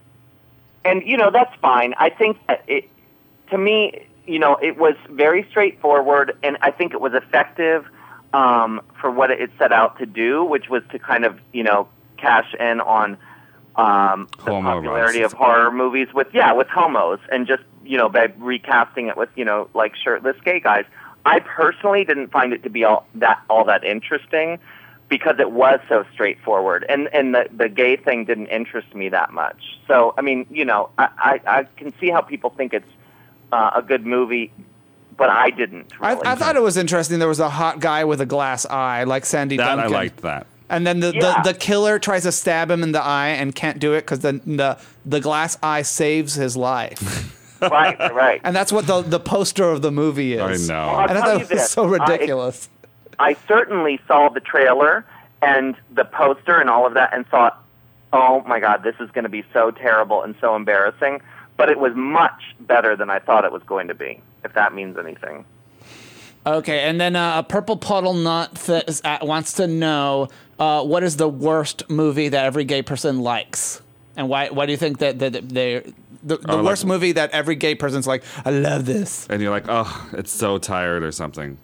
S2: and you know that's fine. I think that it, to me, you know, it was very straightforward, and I think it was effective um, for what it set out to do, which was to kind of, you know, cash in on um, the
S3: Homo
S2: popularity
S3: roast.
S2: of horror movies with yeah with homos, and just, you know, by recasting it with, you know, like shirtless gay guys. I personally didn't find it to be all that all that interesting because it was so straightforward, and and the the gay thing didn't interest me that much. So I mean, you know, I I, I can see how people think it's uh, a good movie, but I didn't.
S1: I,
S2: Really.
S1: I thought it was interesting. There was a hot guy with a glass eye, like Sandy
S3: That I
S1: Duncan.
S3: liked that.
S1: And then the,
S2: Yeah.
S1: the, the killer tries to stab him in the eye and can't do it because the, the the glass eye saves his life.
S2: right, right.
S1: And that's what the, the poster of the movie is.
S3: I know.
S2: I'll
S1: And I
S2: tell
S1: thought
S2: you
S1: it was
S2: this,
S1: so
S2: I-
S1: ridiculous.
S2: I certainly saw the trailer and the poster and all of that and thought, oh my God, this is going to be so terrible and so embarrassing. But it was much better than I thought it was going to be, if that means anything.
S1: Okay, and then uh, a Purple Puddle Nut th- is at, wants to know uh, what is the worst movie that every gay person likes, and why? Why do you think that that they the, the
S3: Oh,
S1: worst
S3: like-
S1: movie that every gay person's like? I love this.
S3: And you're like, oh, it's so tired or something.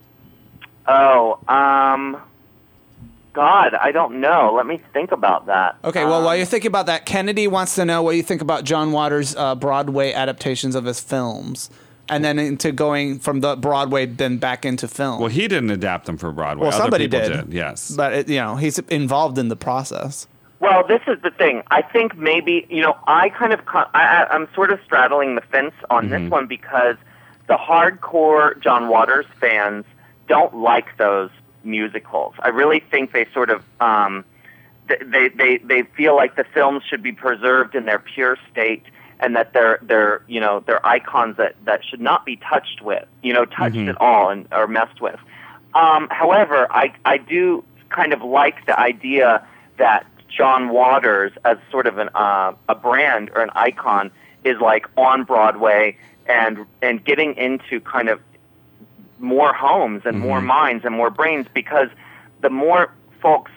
S2: Oh, um, God, I don't know. Let me think about that.
S1: Okay, well,
S2: Um,
S1: while you're thinking about that, Kennedy wants to know what you think about John Waters' uh, Broadway adaptations of his films, and then into going from the Broadway then back into film.
S3: Well, he didn't adapt them for Broadway.
S1: Well,
S3: Other
S1: somebody
S3: people
S1: did.
S3: Yes.
S1: But it, you know, he's involved in the process.
S2: Well, this is the thing. I think maybe, you know, I kind of, co- I, I- I'm sort of straddling the fence on this one because the hardcore John Waters fans don't like those musicals. I really think they sort of, um, th- they, they, they feel like the films should be preserved in their pure state and that they're, they're, you know, they're icons that, that should not be touched with, you know, touched at all and, or messed with. Um, however, I, I do kind of like the idea that John Waters as sort of an uh, a brand or an icon is like on Broadway and and getting into kind of more homes and more minds and more brains, because the more folks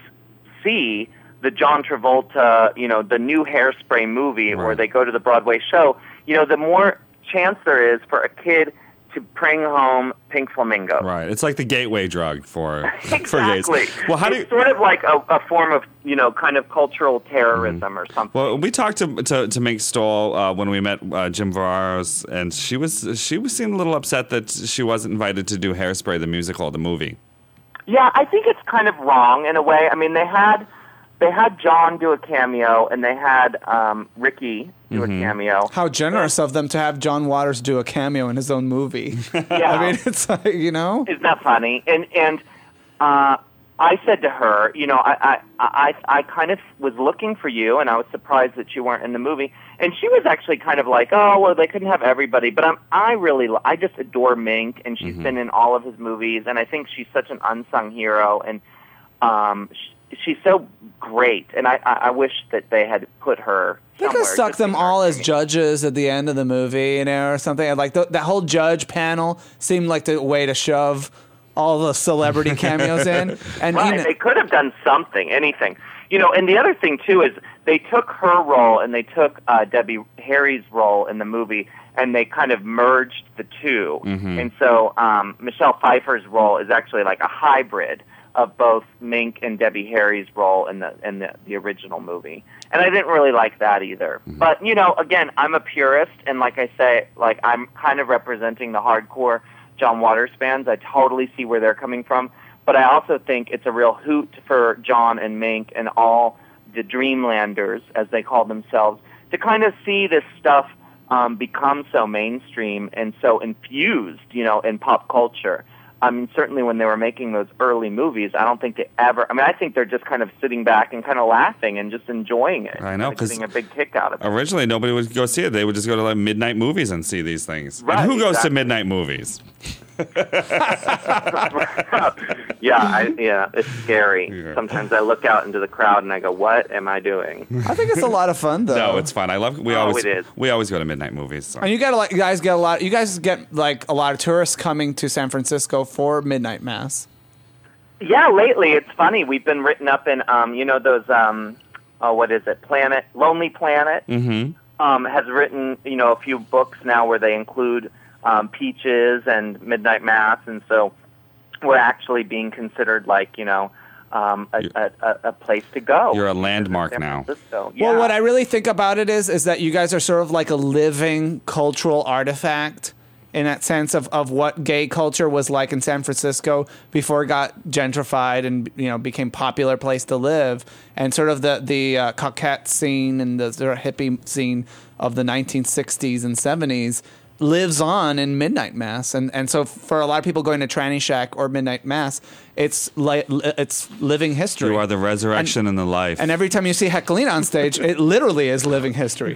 S2: see the John Travolta, you know, the new Hairspray movie, or
S3: Right.
S2: they go to the Broadway show, you know, the more chance there is for a kid to bring home Pink Flamingo.
S3: Right. It's like the gateway drug for for
S2: Exactly.
S3: gays. Well, how do
S2: it's
S3: you,
S2: sort of like a, a form of, you know, kind of cultural terrorism or something.
S3: Well, we talked to to, to Mink Stoll uh, when we met uh, Jim Varos, and she was she was seemed a little upset that she wasn't invited to do Hairspray, the musical, the movie.
S2: Yeah, I think it's kind of wrong in a way. I mean, they had they had John do a cameo, and they had um, Ricky do
S3: Mm-hmm.
S2: a cameo.
S1: How generous of them to have John Waters do a cameo in his own movie.
S2: Yeah,
S1: I mean, it's like, you know?
S2: isn't that funny? And and uh, I said to her, you know, I, I I I kind of was looking for you, and I was surprised that you weren't in the movie. And she was actually kind of like, oh, well, they couldn't have everybody. But I'm, I really, li- I just adore Mink, and she's been in all of his movies, and I think she's such an unsung hero, and um, she, she's so great. And I, I, I wish that they had put her
S1: They could
S2: somewhere.
S1: have stuck
S2: just
S1: them
S2: in
S1: all
S2: her
S1: as
S2: movie.
S1: judges at the end of the movie, you know, or something. And like the, that whole judge panel seemed like the way to shove all the celebrity cameos in. And
S2: Right,
S1: you know,
S2: they could have done something, anything. You know, and the other thing, too, is they took her role and they took uh, Debbie Harry's role in the movie, and they kind of merged the two. And so um, Michelle Pfeiffer's role is actually like a hybrid of both Mink and Debbie Harry's role in the in the, the original movie. And I didn't really like that either. But, you know, again, I'm a purist, and like I say, like I'm kind of representing the hardcore John Waters fans. I totally see where they're coming from. But I also think it's a real hoot for John and Mink and all the Dreamlanders, as they call themselves, to kind of see this stuff um, become so mainstream and so infused, you know, in pop culture. I mean, certainly when they were making those early movies, I don't think they ever, I mean, I think they're just kind of sitting back and kind of laughing and just enjoying it.
S3: I know,
S2: Kind of
S3: 'cause
S2: getting a big kick out of it.
S3: Originally, nobody would go see it. They would just go to like midnight movies and see these things.
S2: Right,
S3: and who goes to
S2: exactly.
S3: midnight movies?
S2: Yeah, I, yeah, it's scary.
S3: Yeah.
S2: Sometimes I look out into the crowd and I go, what am I doing?
S1: I think it's a lot of fun, though.
S3: No, it's fun. I love. We
S2: Oh,
S3: always
S2: it is.
S3: we always go to midnight movies. So.
S1: And you got a lot. You guys get a lot. You guys get like a lot of tourists coming to San Francisco for midnight mass.
S2: Yeah, lately it's funny. We've been written up in, um, you know, those, um, oh, what is it, Planet, Lonely Planet,
S3: Mm-hmm.
S2: um, has written, you know, a few books now where they include um, Peaches and Midnight Mass, and so we're actually being considered like, you know, um, a, a, a, a place to go.
S3: You're a landmark
S2: San
S3: now.
S2: Francisco.
S1: Well,
S2: Yeah.
S1: what I really think about it is, is that you guys are sort of like a living cultural artifact in that sense of, of what gay culture was like in San Francisco before it got gentrified and, you know, became popular place to live, and sort of the, the uh, coquette scene and the sort of hippie scene of the nineteen sixties and seventies lives on in Midnight Mass. And, and so for a lot of people going to Tranny Shack or Midnight Mass, it's like, it's living history.
S3: You are the resurrection and, the life.
S1: And every time you see Heckelina on stage, it literally is living history.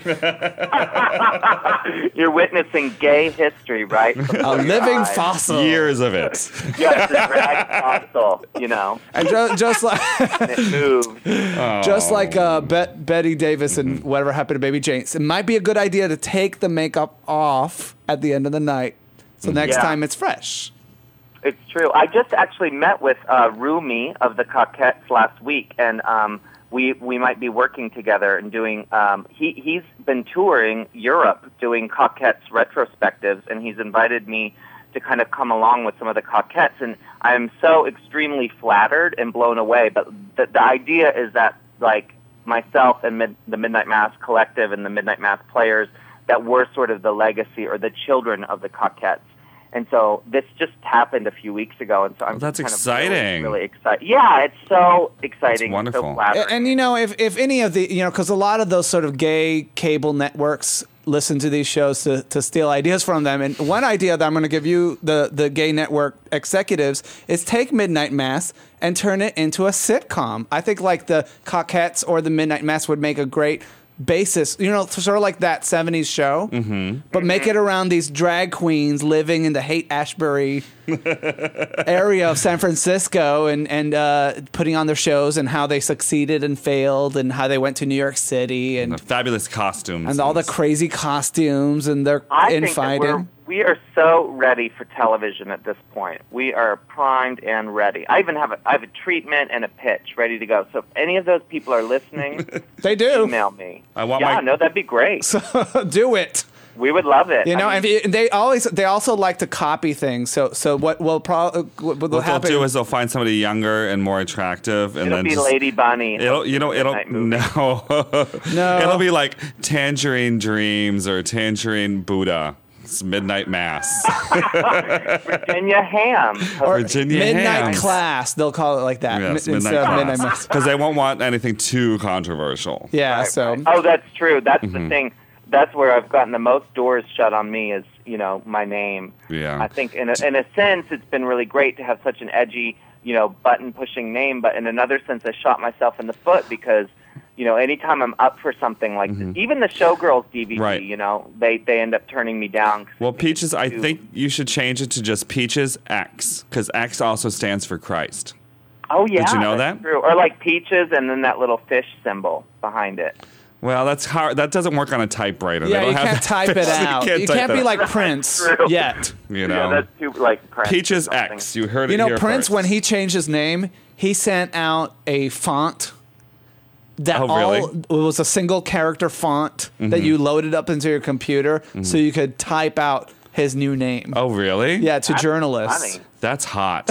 S2: You're witnessing gay history, right?
S1: A living fossil.
S3: Years of it.
S2: Yes, it's drag fossil, you know,
S1: And ju- just like
S2: and it moves.
S1: just like uh, Bet- Betty Davis and Whatever Happened to Baby Jane, it might be a good idea to take the makeup off at the end of the night, so next
S2: Yeah.
S1: time it's fresh.
S2: It's true. I just actually met with uh, Rumi of the Coquettes last week, and um, we we might be working together and doing. Um, he he's been touring Europe doing Coquettes retrospectives, and he's invited me to kind of come along with some of the Coquettes, and I'm so extremely flattered and blown away. But the, the idea is that, like, myself and Mid- the Midnight Mass Collective and the Midnight Mass players, that we're sort of the legacy or the children of the Coquettes. And so this just happened a few weeks ago, and so I'm
S3: Well, that's
S2: kind
S3: exciting.
S2: of really, really excited. Yeah, it's so exciting.
S3: It's wonderful.
S2: So flattering.
S1: And, and, you know, if, if any of the, you know, because a lot of those sort of gay cable networks listen to these shows to, to steal ideas from them. And one idea that I'm going to give you, the, the gay network executives, is take Midnight Mass and turn it into a sitcom. I think like the Coquettes or the Midnight Mass would make a great basis, you know, sort of like that seventies show, mm-hmm. but make it around these drag queens living in the Haight-Ashbury area of San Francisco, and and uh, putting on their shows and how they succeeded and failed and how they went to New York City and
S3: The fabulous costumes.
S1: and all the crazy costumes and their
S2: I think that
S1: infighting.
S2: we're, we are so ready for television at this point. We are primed and ready. I even have a, I have a treatment and a pitch ready to go. So if any of those people are listening,
S1: They do.
S2: email me.
S3: I want
S2: yeah,
S3: my-
S2: no, that'd be great.
S1: Do it.
S2: We would love it.
S1: You know,
S2: I
S1: and
S2: mean,
S1: if you- they always they also like to copy things. So so what will probably what will
S3: What they'll
S1: happen?
S3: do is they'll find somebody younger and more attractive, and
S2: it'll
S3: then
S2: be
S3: just,
S2: Lady Bunny.
S3: It'll, you know, it'll
S2: Midnight movie.
S3: no,
S1: No.
S3: It'll be like Tangerine Dreams or Tangerine Buddha. It's Midnight Mass.
S2: Virginia Ham.
S1: or
S3: Virginia
S1: Midnight
S3: Hams.
S1: Class. They'll call it like that
S3: Yes,
S1: mi-
S3: Midnight
S1: instead of
S3: Mass.
S1: Midnight Mass.
S3: Because they won't want anything too controversial.
S1: Yeah.
S2: Right,
S1: so
S2: right. Oh, that's true. That's
S3: Mm-hmm.
S2: the thing. That's where I've gotten the most doors shut on me is, you know, my name.
S3: Yeah.
S2: I think in a, in a sense it's been really great to have such an edgy, you know, button-pushing name, but in another sense I shot myself in the foot because, you know, anytime I'm up for something like this, even the Showgirls D V D,
S3: Right.
S2: you know, they, they end up turning me down.
S3: Well, Peaches, I
S2: Too.
S3: think you should change it to just Peaches X, because X also stands for Christ.
S2: Oh, yeah.
S3: Did you know
S2: that's
S3: that?
S2: True. Or like peaches and then that little fish symbol behind it.
S3: Well, that's hard. That doesn't work on a typewriter. They
S1: yeah,
S3: don't
S1: you
S3: have
S1: can't
S3: that
S1: type it
S3: fish.
S1: out. You can't,
S3: type
S1: be
S3: that
S1: like
S3: out.
S1: Prince
S2: True.
S1: yet.
S3: You know,
S2: Yeah, that's too, like, Prince
S3: Peaches
S2: or something.
S3: X. You heard
S1: You
S3: it
S1: know,
S3: here
S1: Prince,
S3: first.
S1: when he changed his name, he sent out a font that
S3: Oh,
S1: all
S3: really?
S1: it was a single character font that you loaded up into your computer so you could type out his new name.
S3: Oh, really?
S1: Yeah, to
S2: That's
S1: journalists.
S2: funny.
S3: That's hot.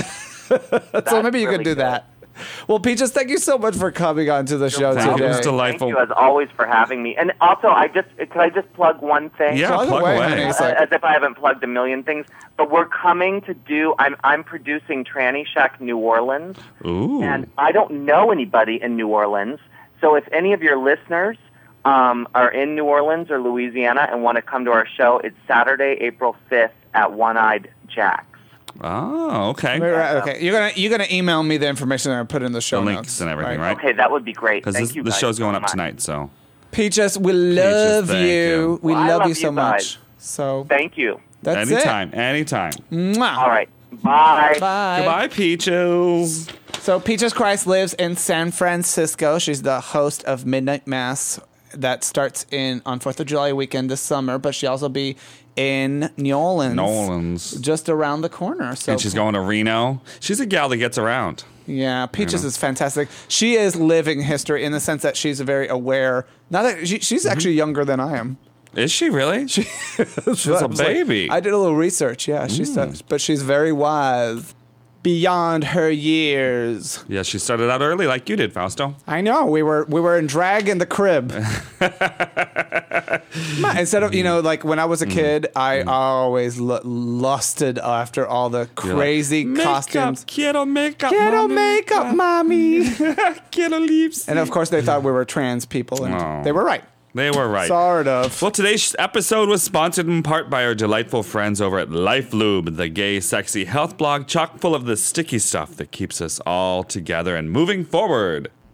S1: So maybe you
S2: really
S1: could do
S2: good.
S1: that. Well, Peaches, thank you so much for coming on to the show
S3: welcome. It
S1: today.
S3: was delightful.
S2: Thank you as always for having me. And also, I just could I just plug one thing?
S3: Yeah,
S1: Plug
S3: plug
S1: away,
S3: away.
S1: honey.
S2: Uh,
S1: It's like-
S2: as if I haven't plugged a million things. But we're coming to do. I'm I'm producing Tranny Shack New Orleans,
S3: Ooh.
S2: and I don't know anybody in New Orleans. So if any of your listeners um, are in New Orleans or Louisiana and want to come to our show, it's Saturday, April fifth at One Eyed Jack's.
S3: Oh, okay.
S1: Right, right, okay, you're gonna you're gonna email me the information and put in the show
S3: The
S1: notes.
S3: links and everything, right?
S2: Okay, that would be great.
S3: Because
S2: Thank you.
S3: the
S2: guys
S3: show's going
S2: so
S3: up
S2: much.
S3: tonight, so.
S1: Peaches, we love
S3: thank
S1: you.
S3: you.
S1: We
S2: Well, I
S1: love,
S2: love
S1: you so
S2: you
S1: much.
S2: guys.
S1: So
S2: Thank you.
S1: that's
S3: anytime, anytime.
S1: it. Mwah.
S2: All right. Bye.
S1: Bye.
S3: Goodbye, Peaches.
S1: So Peaches Christ lives in San Francisco. She's the host of Midnight Mass that starts in on Fourth of July weekend this summer, but she also be in New Orleans,
S3: New Orleans.
S1: just around the corner. So
S3: And she's going to Reno. She's a gal that gets around.
S1: Yeah, Peaches
S3: know.
S1: is fantastic. She is living history in the sense that she's very aware. Now that she, she's actually younger than I am.
S3: Is she really? She, she's a baby.
S1: I did a little research. Yeah, she's but she's very wise beyond her years.
S3: yeah, she started out early like you did, Fausto.
S1: I know. We were we were in drag in the crib. Ma- Instead of, you know, like when I was a kid, I always lu- lusted after all the
S3: You're
S1: crazy
S3: like,
S1: costumes.
S3: Makeup, quiero makeup,
S1: Quiero
S3: mommy.
S1: makeup, mommy.
S3: Quiero lips.
S1: And of course, they thought we were trans people, and
S3: Oh.
S1: they were right.
S3: They were right.
S1: Sort of.
S3: Well, today's episode was sponsored in part by our delightful friends over at Life Lube, the gay, sexy health blog chock full of the sticky stuff that keeps us all together and moving forward.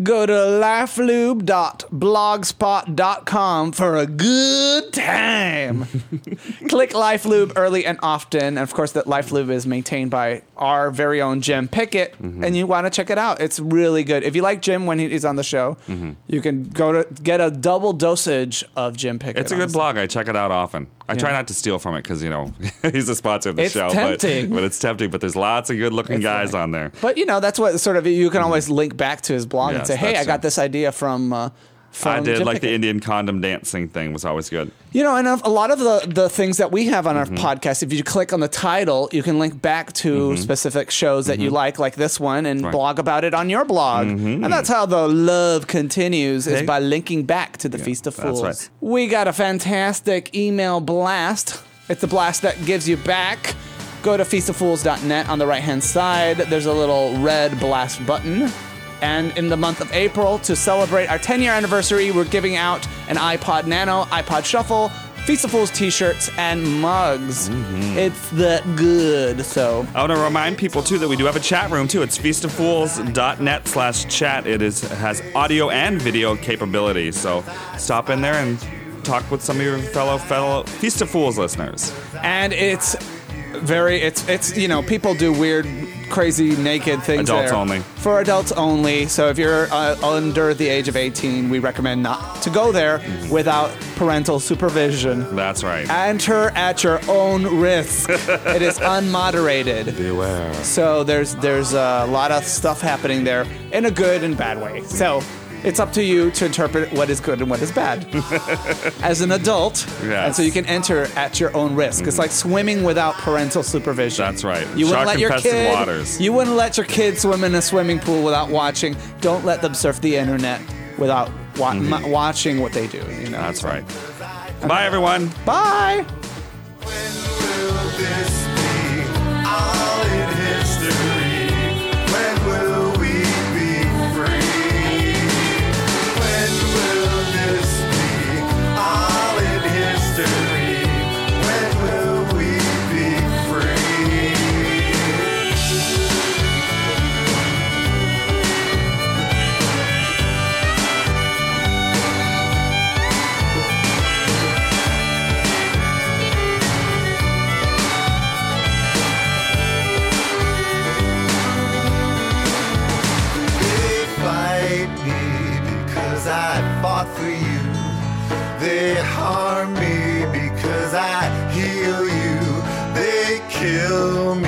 S1: go to lifelube dot blogspot dot com for a good time. Click LifeLube early and often. And of course, that LifeLube is maintained by our very own Jim Pickett. Mm-hmm. And you want to check it out. It's really good. If you like Jim when he's on the show, mm-hmm. you can go to get a double dosage of Jim Pickett.
S3: It's a good blog. I check it out often. I yeah. try not to steal from it because, you know, he's a sponsor of the
S1: it's
S3: show.
S1: Tempting.
S3: But, but it's tempting. But there's lots of good-looking it's guys like, on there.
S1: But, you know, that's what sort of, you can always link back to his blog yes, and say, hey, I got true. this idea from... Uh,
S3: I did,
S1: Jim
S3: like
S1: Pickett.
S3: the Indian condom dancing thing was always good.
S1: You know, and a lot of the, the things that we have on our mm-hmm. podcast, if you click on the title, you can link back to mm-hmm. specific shows that mm-hmm. you like, like this one, and right. blog about it on your blog. Mm-hmm. And that's how the love continues, is hey. by linking back to the yeah, Feast of Fools.
S3: Right.
S1: We got a fantastic email blast. It's a blast that gives you back. Go to feast of fools dot net on the right-hand side. There's a little red blast button. And in the month of April, to celebrate our ten-year anniversary, we're giving out an iPod Nano, iPod Shuffle, Feast of Fools t-shirts, and mugs. Mm-hmm. It's that good, so...
S3: I want to remind people, too, that we do have a chat room, too. It's feast of fools dot net slash chat. It is has audio and video capabilities, so stop in there and talk with some of your fellow, fellow Feast of Fools listeners.
S1: And it's... Very, it's, it's you know, people do weird, crazy, naked things
S3: Adults
S1: there.
S3: only.
S1: For adults only. So if you're uh, under the age of eighteen, we recommend not to go there mm-hmm. without parental supervision.
S3: That's right.
S1: Enter at your own risk. It is unmoderated.
S3: Beware.
S1: So there's, there's a lot of stuff happening there in a good and bad way. So... It's up to you to interpret what is good and what is bad as an adult.
S3: Yes.
S1: And so you can enter at your own risk. Mm-hmm. It's like swimming without parental supervision.
S3: That's right.
S1: You wouldn't let your kid,
S3: waters.
S1: You wouldn't let your kid swim in a swimming pool without watching. Don't let them surf the internet without wa- mm-hmm. m- watching what they do. You know.
S3: That's right. Okay. Bye, everyone.
S1: Bye.
S5: When will this be all in history? When will we be free? All in history. When will we be free? They fight me because I fought for you. They harm me because I heal you. They kill me